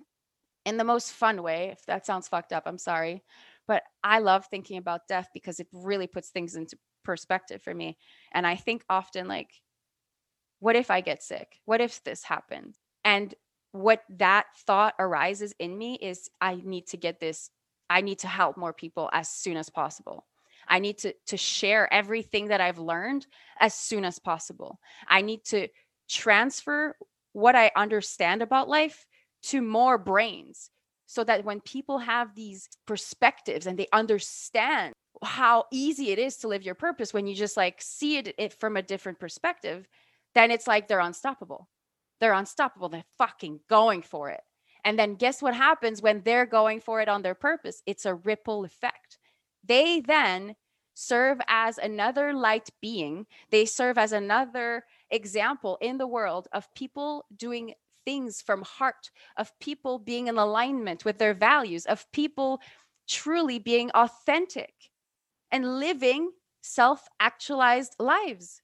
in the most fun way. If that sounds fucked up, I'm sorry. But I love thinking about death because it really puts things into perspective for me. And I think often, like, what if I get sick? What if this happens? And what that thought arises in me is I need to get this, I need to help more people as soon as possible. I need to to share everything that I've learned as soon as possible. I need to transfer what I understand about life to more brains so that when people have these perspectives and they understand how easy it is to live your purpose when you just like see it, it from a different perspective, then it's like they're unstoppable. They're unstoppable. They're fucking going for it. And then guess what happens when they're going for it on their purpose? It's a ripple effect. They then serve as another light being. They serve as another example in the world of people doing things from heart, of people being in alignment with their values, of people truly being authentic and living self actualized lives,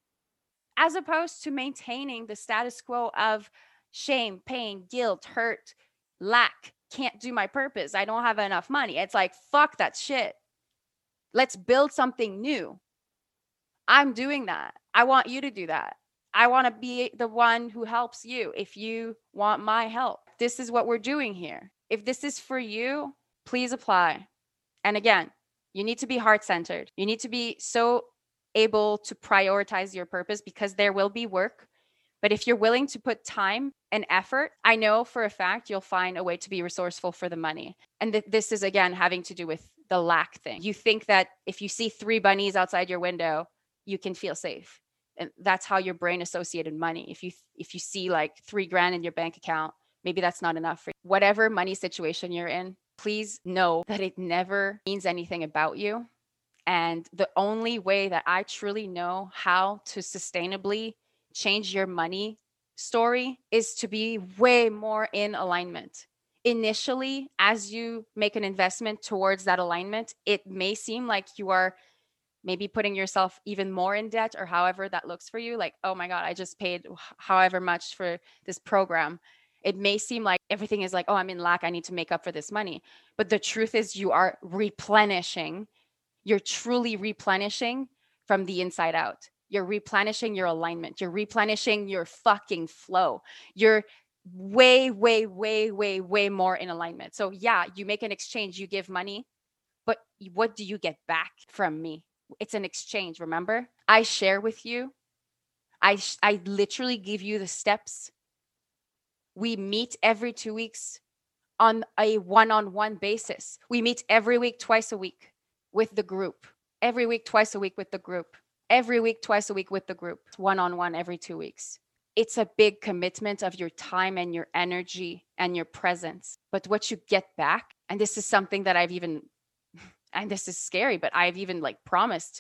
as opposed to maintaining the status quo of shame, pain, guilt, hurt, lack, can't do my purpose, I don't have enough money. It's like, fuck that shit. Let's build something new. I'm doing that. I want you to do that. I want to be the one who helps you if you want my help. This is what we're doing here. If this is for you, please apply. And again, you need to be heart centered. You need to be so able to prioritize your purpose because there will be work. But if you're willing to put time and effort, I know for a fact you'll find a way to be resourceful for the money. And th- this is, again, having to do with the lack thing. You think that if you see three bunnies outside your window, you can feel safe. And that's how your brain associated money. If you if you see like three grand in your bank account, maybe that's not enough for you. Whatever money situation you're in, please know that it never means anything about you. And the only way that I truly know how to sustainably change your money story is to be way more in alignment. Initially, as you make an investment towards that alignment, it may seem like you are maybe putting yourself even more in debt, or however that looks for you. Like, oh my God, I just paid however much for this program. It may seem like everything is like, oh, I'm in lack, I need to make up for this money. But the truth is, you are replenishing. You're truly replenishing from the inside out. You're replenishing your alignment. You're replenishing your fucking flow. You're way, way, way, way, way more in alignment. So yeah, you make an exchange, you give money, but what do you get back from me? It's an exchange, remember? I share with you. I sh- I literally give you the steps. We meet every two weeks on a one-on-one basis. We meet every week, twice a week with the group. Every week, twice a week with the group. Every week, twice a week with the group. One-on-one every two weeks. It's a big commitment of your time and your energy and your presence. But what you get back, and this is something that I've even, and this is scary, but I've even like promised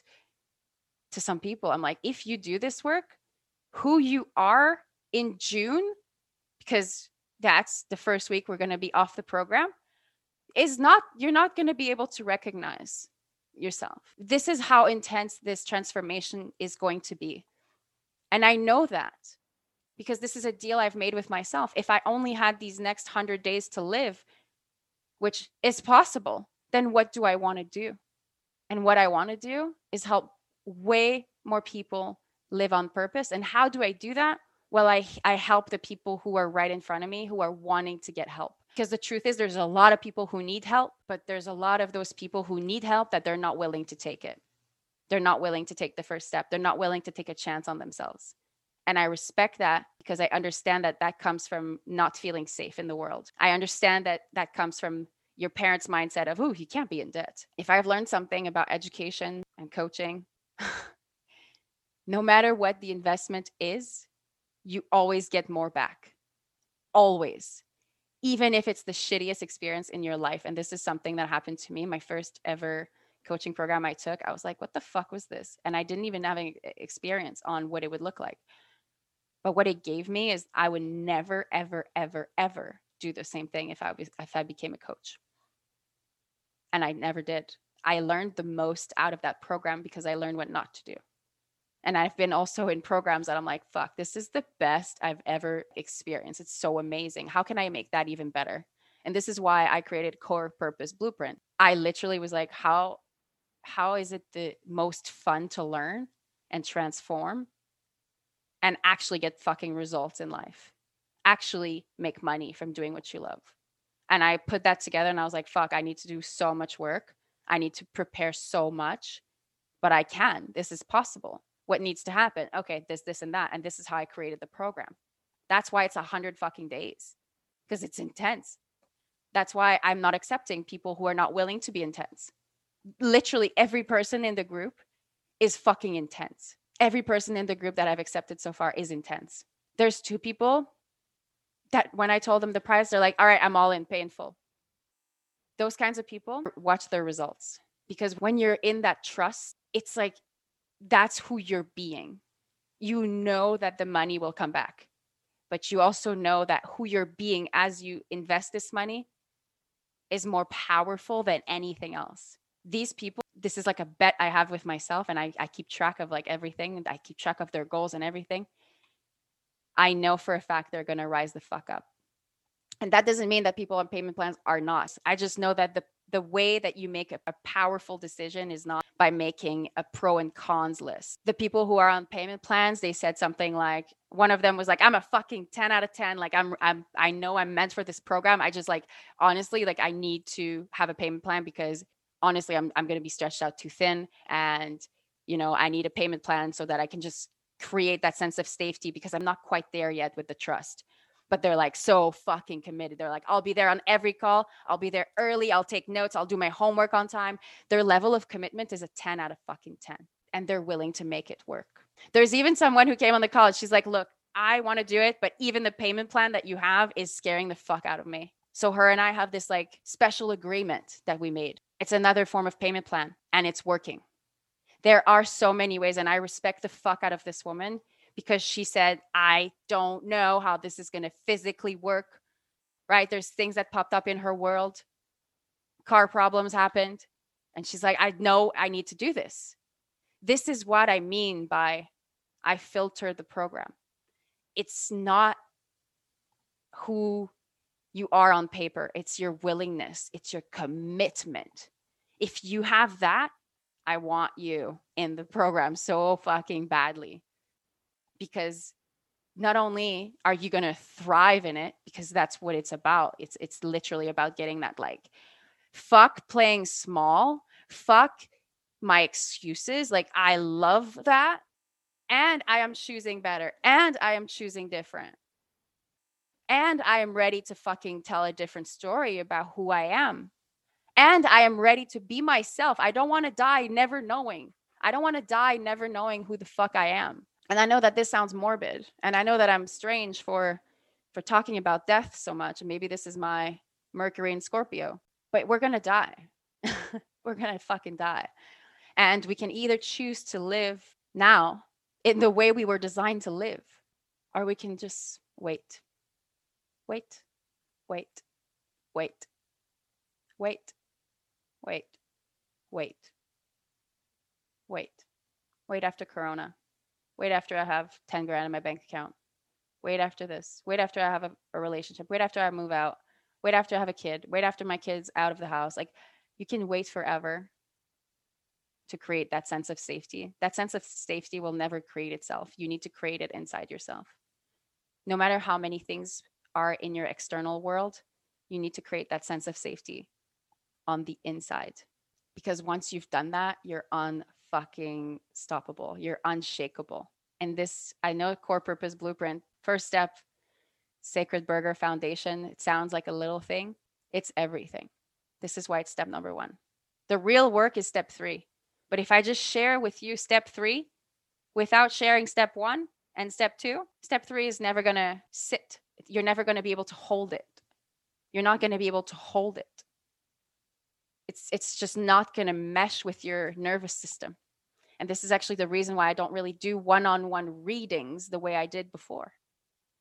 to some people, I'm like, if you do this work, who you are in June, because that's the first week we're going to be off the program, is not, you're not going to be able to recognize yourself. This is how intense this transformation is going to be. And I know that because this is a deal I've made with myself. If I only had these next one hundred days to live, which is possible, then what do I want to do? And what I want to do is help way more people live on purpose. And how do I do that? Well, I, I help the people who are right in front of me, who are wanting to get help. Because the truth is, there's a lot of people who need help, but there's a lot of those people who need help that they're not willing to take it. They're not willing to take the first step. They're not willing to take a chance on themselves. And I respect that because I understand that that comes from not feeling safe in the world. I understand that that comes from your parents' mindset of, oh, he can't be in debt. If I've learned something about education and coaching, no matter what the investment is, you always get more back. Always. Even if it's the shittiest experience in your life. And this is something that happened to me. My first ever coaching program I took, I was like, what the fuck was this? And I didn't even have an experience on what it would look like. But what it gave me is I would never, ever, ever, ever do the same thing if I was if I became a coach. And I never did. I learned the most out of that program because I learned what not to do. And I've been also in programs that I'm like, fuck, this is the best I've ever experienced. It's so amazing. How can I make that even better? And this is why I created Core Purpose Blueprint. I literally was like, how how is it the most fun to learn and transform and actually get fucking results in life? Actually make money from doing what you love. And I put that together and I was like, fuck, I need to do so much work. I need to prepare so much, but I can. This is possible. What needs to happen? Okay, this, this, and that. And this is how I created the program. That's why it's a hundred fucking days, because it's intense. That's why I'm not accepting people who are not willing to be intense. Literally every person in the group is fucking intense. Every person in the group that I've accepted so far is intense. There's two people that when I told them the price, they're like, all right, I'm all in, pay in full. Those kinds of people, watch their results. Because when you're in that trust, it's like, that's who you're being. You know that the money will come back, but you also know that who you're being as you invest this money is more powerful than anything else. These people, this is like a bet I have with myself, and I, I keep track of like everything, and I keep track of their goals and everything. I know for a fact they're going to rise the fuck up. And that doesn't mean that people on payment plans are not. I just know that the the way that you make a, a powerful decision is not by making a pro and cons list. The people who are on payment plans, they said something like, one of them was like, I'm a fucking ten out of ten. Like I'm, I'm, I know I'm meant for this program. I just like, honestly, like I need to have a payment plan because honestly, I'm, I'm going to be stretched out too thin. And, you know, I need a payment plan so that I can just create that sense of safety because I'm not quite there yet with the trust. But they're like so fucking committed. They're like, I'll be there on every call. I'll be there early. I'll take notes. I'll do my homework on time. Their level of commitment is a ten out of fucking ten. And they're willing to make it work. There's even someone who came on the call. She's like, look, I want to do it, but even the payment plan that you have is scaring the fuck out of me. So her and I have this like special agreement that we made. It's another form of payment plan and it's working. There are so many ways, and I respect the fuck out of this woman because she said, I don't know how this is going to physically work, right? There's things that popped up in her world. Car problems happened. And she's like, I know I need to do this. This is what I mean by I filter the program. It's not who you are on paper. It's your willingness. It's your commitment. If you have that, I want you in the program so fucking badly. Because not only are you going to thrive in it, because that's what it's about. It's it's literally about getting that like, fuck playing small, fuck my excuses. Like, I love that. And I am choosing better. And I am choosing different. And I am ready to fucking tell a different story about who I am. And I am ready to be myself. I don't want to die never knowing. I don't want to die never knowing who the fuck I am. And I know that this sounds morbid, and I know that I'm strange for for talking about death so much. And maybe this is my Mercury and Scorpio, but we're going to die. We're going to fucking die. And we can either choose to live now in the way we were designed to live, or we can just wait, wait, wait, wait, wait, wait, wait, wait, wait after Corona. Wait after I have ten grand in my bank account. Wait after this. Wait after I have a, a relationship. Wait after I move out. Wait after I have a kid. Wait after my kid's out of the house. Like, you can wait forever to create that sense of safety. That sense of safety will never create itself. You need to create it inside yourself. No matter how many things are in your external world, you need to create that sense of safety on the inside. Because once you've done that, you're on fucking stoppable. You're unshakable. And this, I know, Core Purpose Blueprint, first step, Sacred Burger Foundation. It sounds like a little thing. It's everything. This is why it's step number one. The real work is step three. But if I just share with you step three without sharing step one and step two, step three is never going to sit. You're never going to be able to hold it. You're not going to be able to hold it. It's it's just not going to mesh with your nervous system. And this is actually the reason why I don't really do one-on-one readings the way I did before.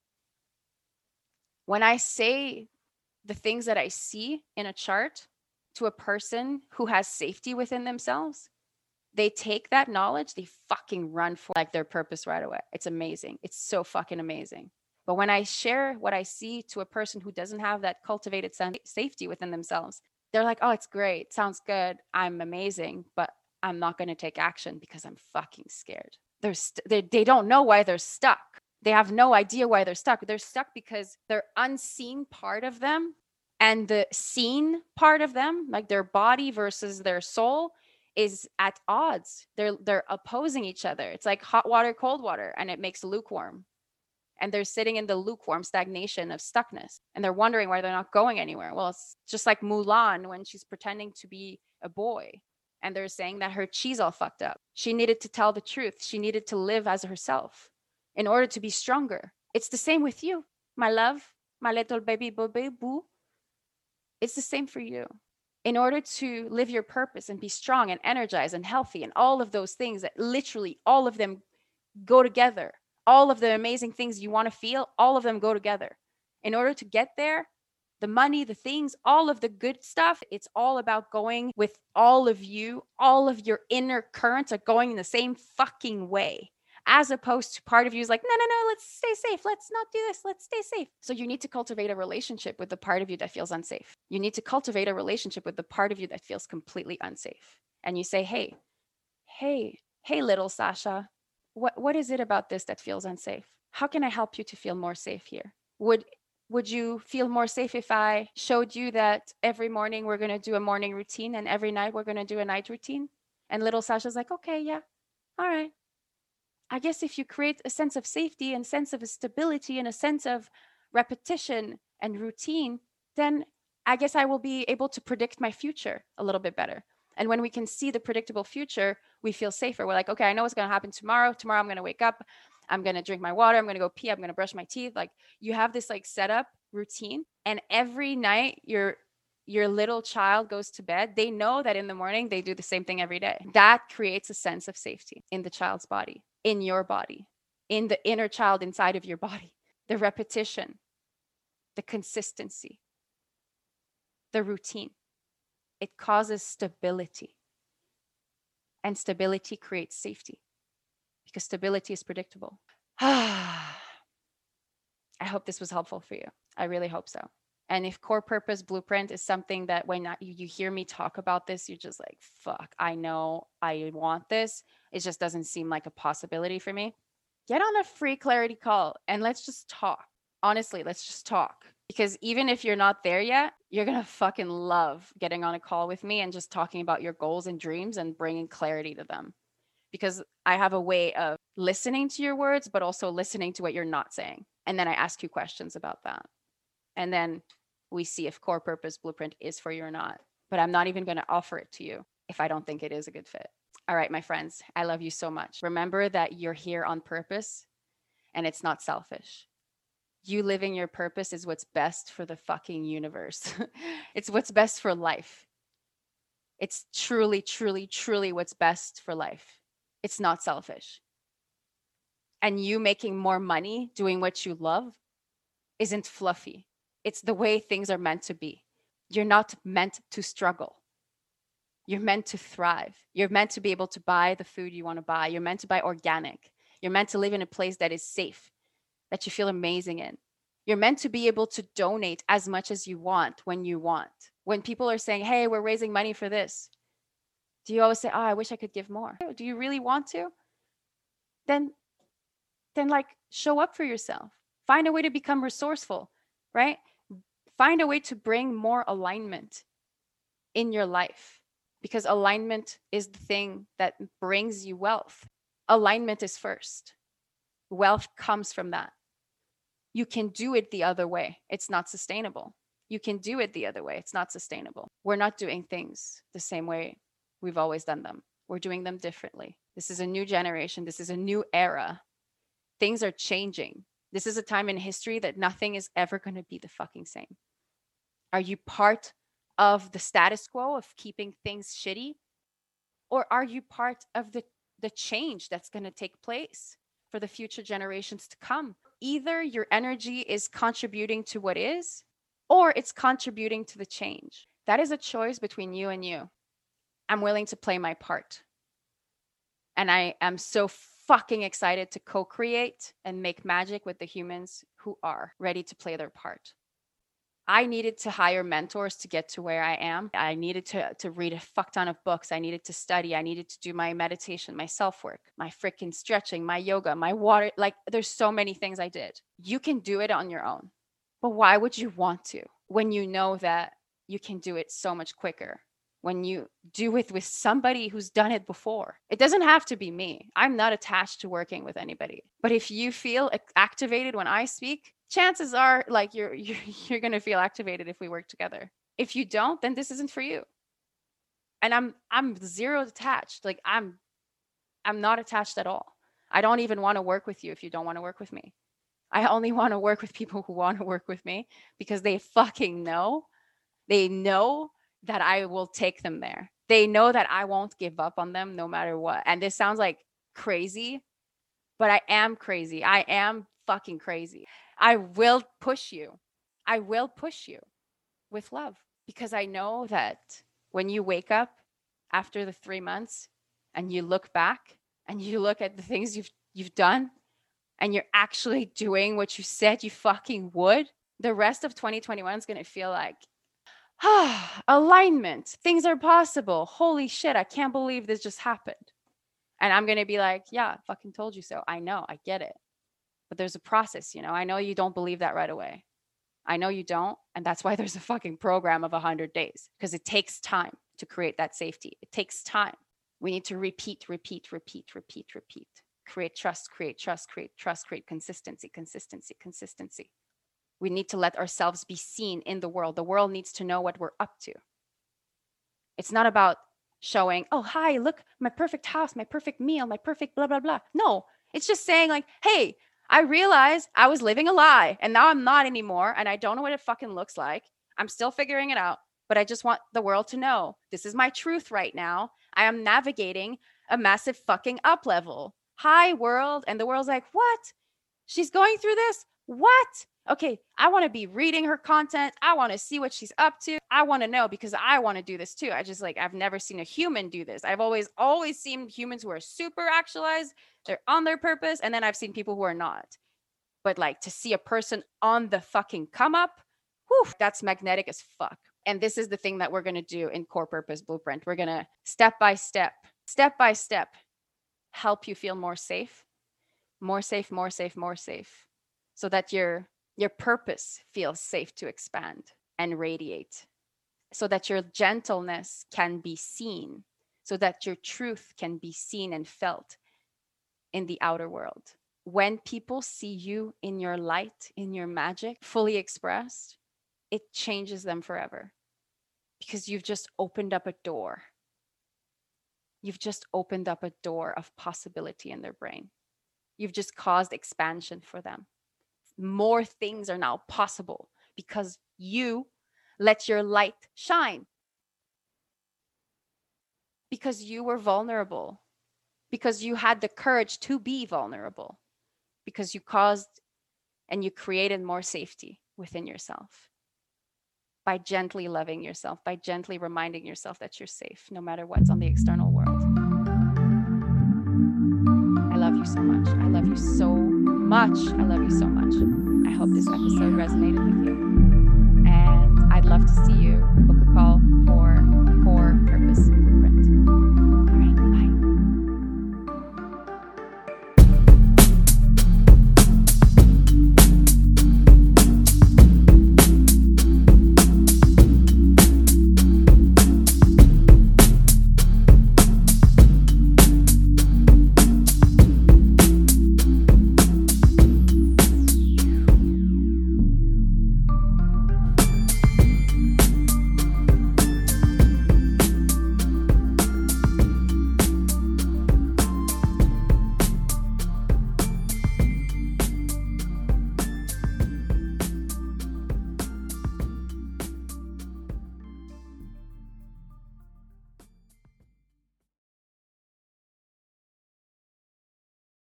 When I say the things that I see in a chart, to a person who has safety within themselves, they take that knowledge, they fucking run for like their purpose right away. It's amazing. It's so fucking amazing. But when I share what I see to a person who doesn't have that cultivated sense of safety within themselves, they're like, oh, it's great. Sounds good. I'm amazing. But I'm not going to take action because I'm fucking scared. They're st- they, they don't know why they're stuck. They have no idea why they're stuck. They're stuck because their unseen part of them and the seen part of them, like their body versus their soul, is at odds. They're they're opposing each other. It's like hot water, cold water, and it makes lukewarm. And they're sitting in the lukewarm stagnation of stuckness. And they're wondering why they're not going anywhere. Well, it's just like Mulan when she's pretending to be a boy. And they're saying that her chi's all fucked up. She needed to tell the truth. She needed to live as herself in order to be stronger. It's the same with you, my love, my little baby boo boo. It's the same for you. In order to live your purpose and be strong and energized and healthy and all of those things that literally all of them go together, all of the amazing things you want to feel, all of them go together. In order to get there, the money, the things, all of the good stuff, it's all about going with all of you, all of your inner currents are going in the same fucking way. As opposed to part of you is like, no, no, no, let's stay safe. Let's not do this. Let's stay safe. So you need to cultivate a relationship with the part of you that feels unsafe. You need to cultivate a relationship with the part of you that feels completely unsafe. And you say, hey, hey, hey, little Sasha, what, what is it about this that feels unsafe? How can I help you to feel more safe here? Would would you feel more safe if I showed you that every morning we're going to do a morning routine and every night we're going to do a night routine? And little Sasha's like, okay, yeah, all right. I guess if you create a sense of safety and sense of stability and a sense of repetition and routine, then I guess I will be able to predict my future a little bit better. And when we can see the predictable future, we feel safer. We're like, okay, I know what's going to happen tomorrow. Tomorrow I'm going to wake up. I'm going to drink my water. I'm going to go pee. I'm going to brush my teeth. Like you have this like setup routine. And every night your your little child goes to bed, they know that in the morning they do the same thing every day. That creates a sense of safety in the child's body, in your body, in the inner child inside of your body. The repetition, the consistency, the routine. It causes stability. And stability creates safety because stability is predictable. I hope this was helpful for you. I really hope so. And if core purpose blueprint is something that when you, you hear me talk about this, you're just like, fuck, I know I want this. It just doesn't seem like a possibility for me. Get on a free clarity call and let's just talk. Honestly, let's just talk. Because even if you're not there yet, you're going to fucking love getting on a call with me and just talking about your goals and dreams and bringing clarity to them. Because I have a way of listening to your words, but also listening to what you're not saying. And then I ask you questions about that. And then we see if core purpose blueprint is for you or not. But I'm not even going to offer it to you if I don't think it is a good fit. All right, my friends, I love you so much. Remember that you're here on purpose and it's not selfish. You living your purpose is what's best for the fucking universe. It's what's best for life. It's truly, truly, truly what's best for life. It's not selfish. And you making more money doing what you love isn't fluffy. It's the way things are meant to be. You're not meant to struggle. You're meant to thrive. You're meant to be able to buy the food you want to buy. You're meant to buy organic. You're meant to live in a place that is safe, that you feel amazing in. You're meant to be able to donate as much as you want when you want. When people are saying, hey, we're raising money for this, do you always say, oh, I wish I could give more? Do you really want to? Then, then like show up for yourself. Find a way to become resourceful, right? Find a way to bring more alignment in your life because alignment is the thing that brings you wealth. Alignment is first. Wealth comes from that. You can do it the other way. It's not sustainable. You can do it the other way. It's not sustainable. We're not doing things the same way we've always done them. We're doing them differently. This is a new generation. This is a new era. Things are changing. This is a time in history that nothing is ever going to be the fucking same. Are you part of the status quo of keeping things shitty? Or are you part of the, the change that's going to take place for the future generations to come? Either your energy is contributing to what is, or it's contributing to the change. That is a choice between you and you. I'm willing to play my part. And I am so fucking excited to co-create and make magic with the humans who are ready to play their part. I needed to hire mentors to get to where I am. I needed to, to read a fuck ton of books. I needed to study. I needed to do my meditation, my self-work, my freaking stretching, my yoga, my water. Like, there's so many things I did. You can do it on your own. But why would you want to when you know that you can do it so much quicker? When you do it with somebody who's done it before. It doesn't have to be me. I'm not attached to working with anybody. But if you feel activated when I speak, chances are like you're you're, you're going to feel activated if we work together. If you don't, then this isn't for you. And I'm I'm zero attached. Like I'm I'm not attached at all. I don't even want to work with you if you don't want to work with me. I only want to work with people who want to work with me because they fucking know. They know that I will take them there. They know that I won't give up on them no matter what. And this sounds like crazy, but I am crazy. I am fucking crazy. I will push you. I will push you with love because I know that when you wake up after the three months and you look back and you look at the things you've you've done and you're actually doing what you said you fucking would, the rest of twenty twenty-one is going to feel like, ah, alignment. Things are possible. Holy shit, I can't believe this just happened. And I'm going to be like, yeah, I fucking told you so. I know, I get it. But there's a process, you know. I know you don't believe that right away. I know you don't. And that's why there's a fucking program of one hundred days, because it takes time to create that safety. It takes time. We need to repeat, repeat, repeat, repeat, repeat. Create trust, create trust, create trust, create consistency, consistency, consistency. We need to let ourselves be seen in the world. The world needs to know what we're up to. It's not about showing, oh, hi, look, my perfect house, my perfect meal, my perfect blah, blah, blah. No, it's just saying like, hey, I realized I was living a lie and now I'm not anymore. And I don't know what it fucking looks like. I'm still figuring it out, but I just want the world to know this is my truth right now. I am navigating a massive fucking up level. Hi, world. And the world's like, what? She's going through this? What? Okay, I want to be reading her content. I want to see what she's up to. I want to know because I want to do this too. I just like, I've never seen a human do this. I've always, always seen humans who are super actualized. They're on their purpose. And then I've seen people who are not. But like to see a person on the fucking come up, whew, that's magnetic as fuck. And this is the thing that we're going to do in Core Purpose Blueprint. We're going to step by step, step by step, help you feel more safe, more safe, more safe, more safe, so that your your purpose feels safe to expand and radiate, so that your gentleness can be seen, so that your truth can be seen and felt in the outer world. When people see you in your light, in your magic, fully expressed, it changes them forever because you've just opened up a door. You've just opened up a door of possibility in their brain. You've just caused expansion for them. More things are now possible because you let your light shine. Because you were vulnerable. Because you had the courage to be vulnerable. Because you caused and you created more safety within yourself. By gently loving yourself, by gently reminding yourself that you're safe, no matter what's on the external world. I love you so much. I love you so much. I love you so much. I hope this episode resonated with you. And I'd love to see you book a call for Core Purpose.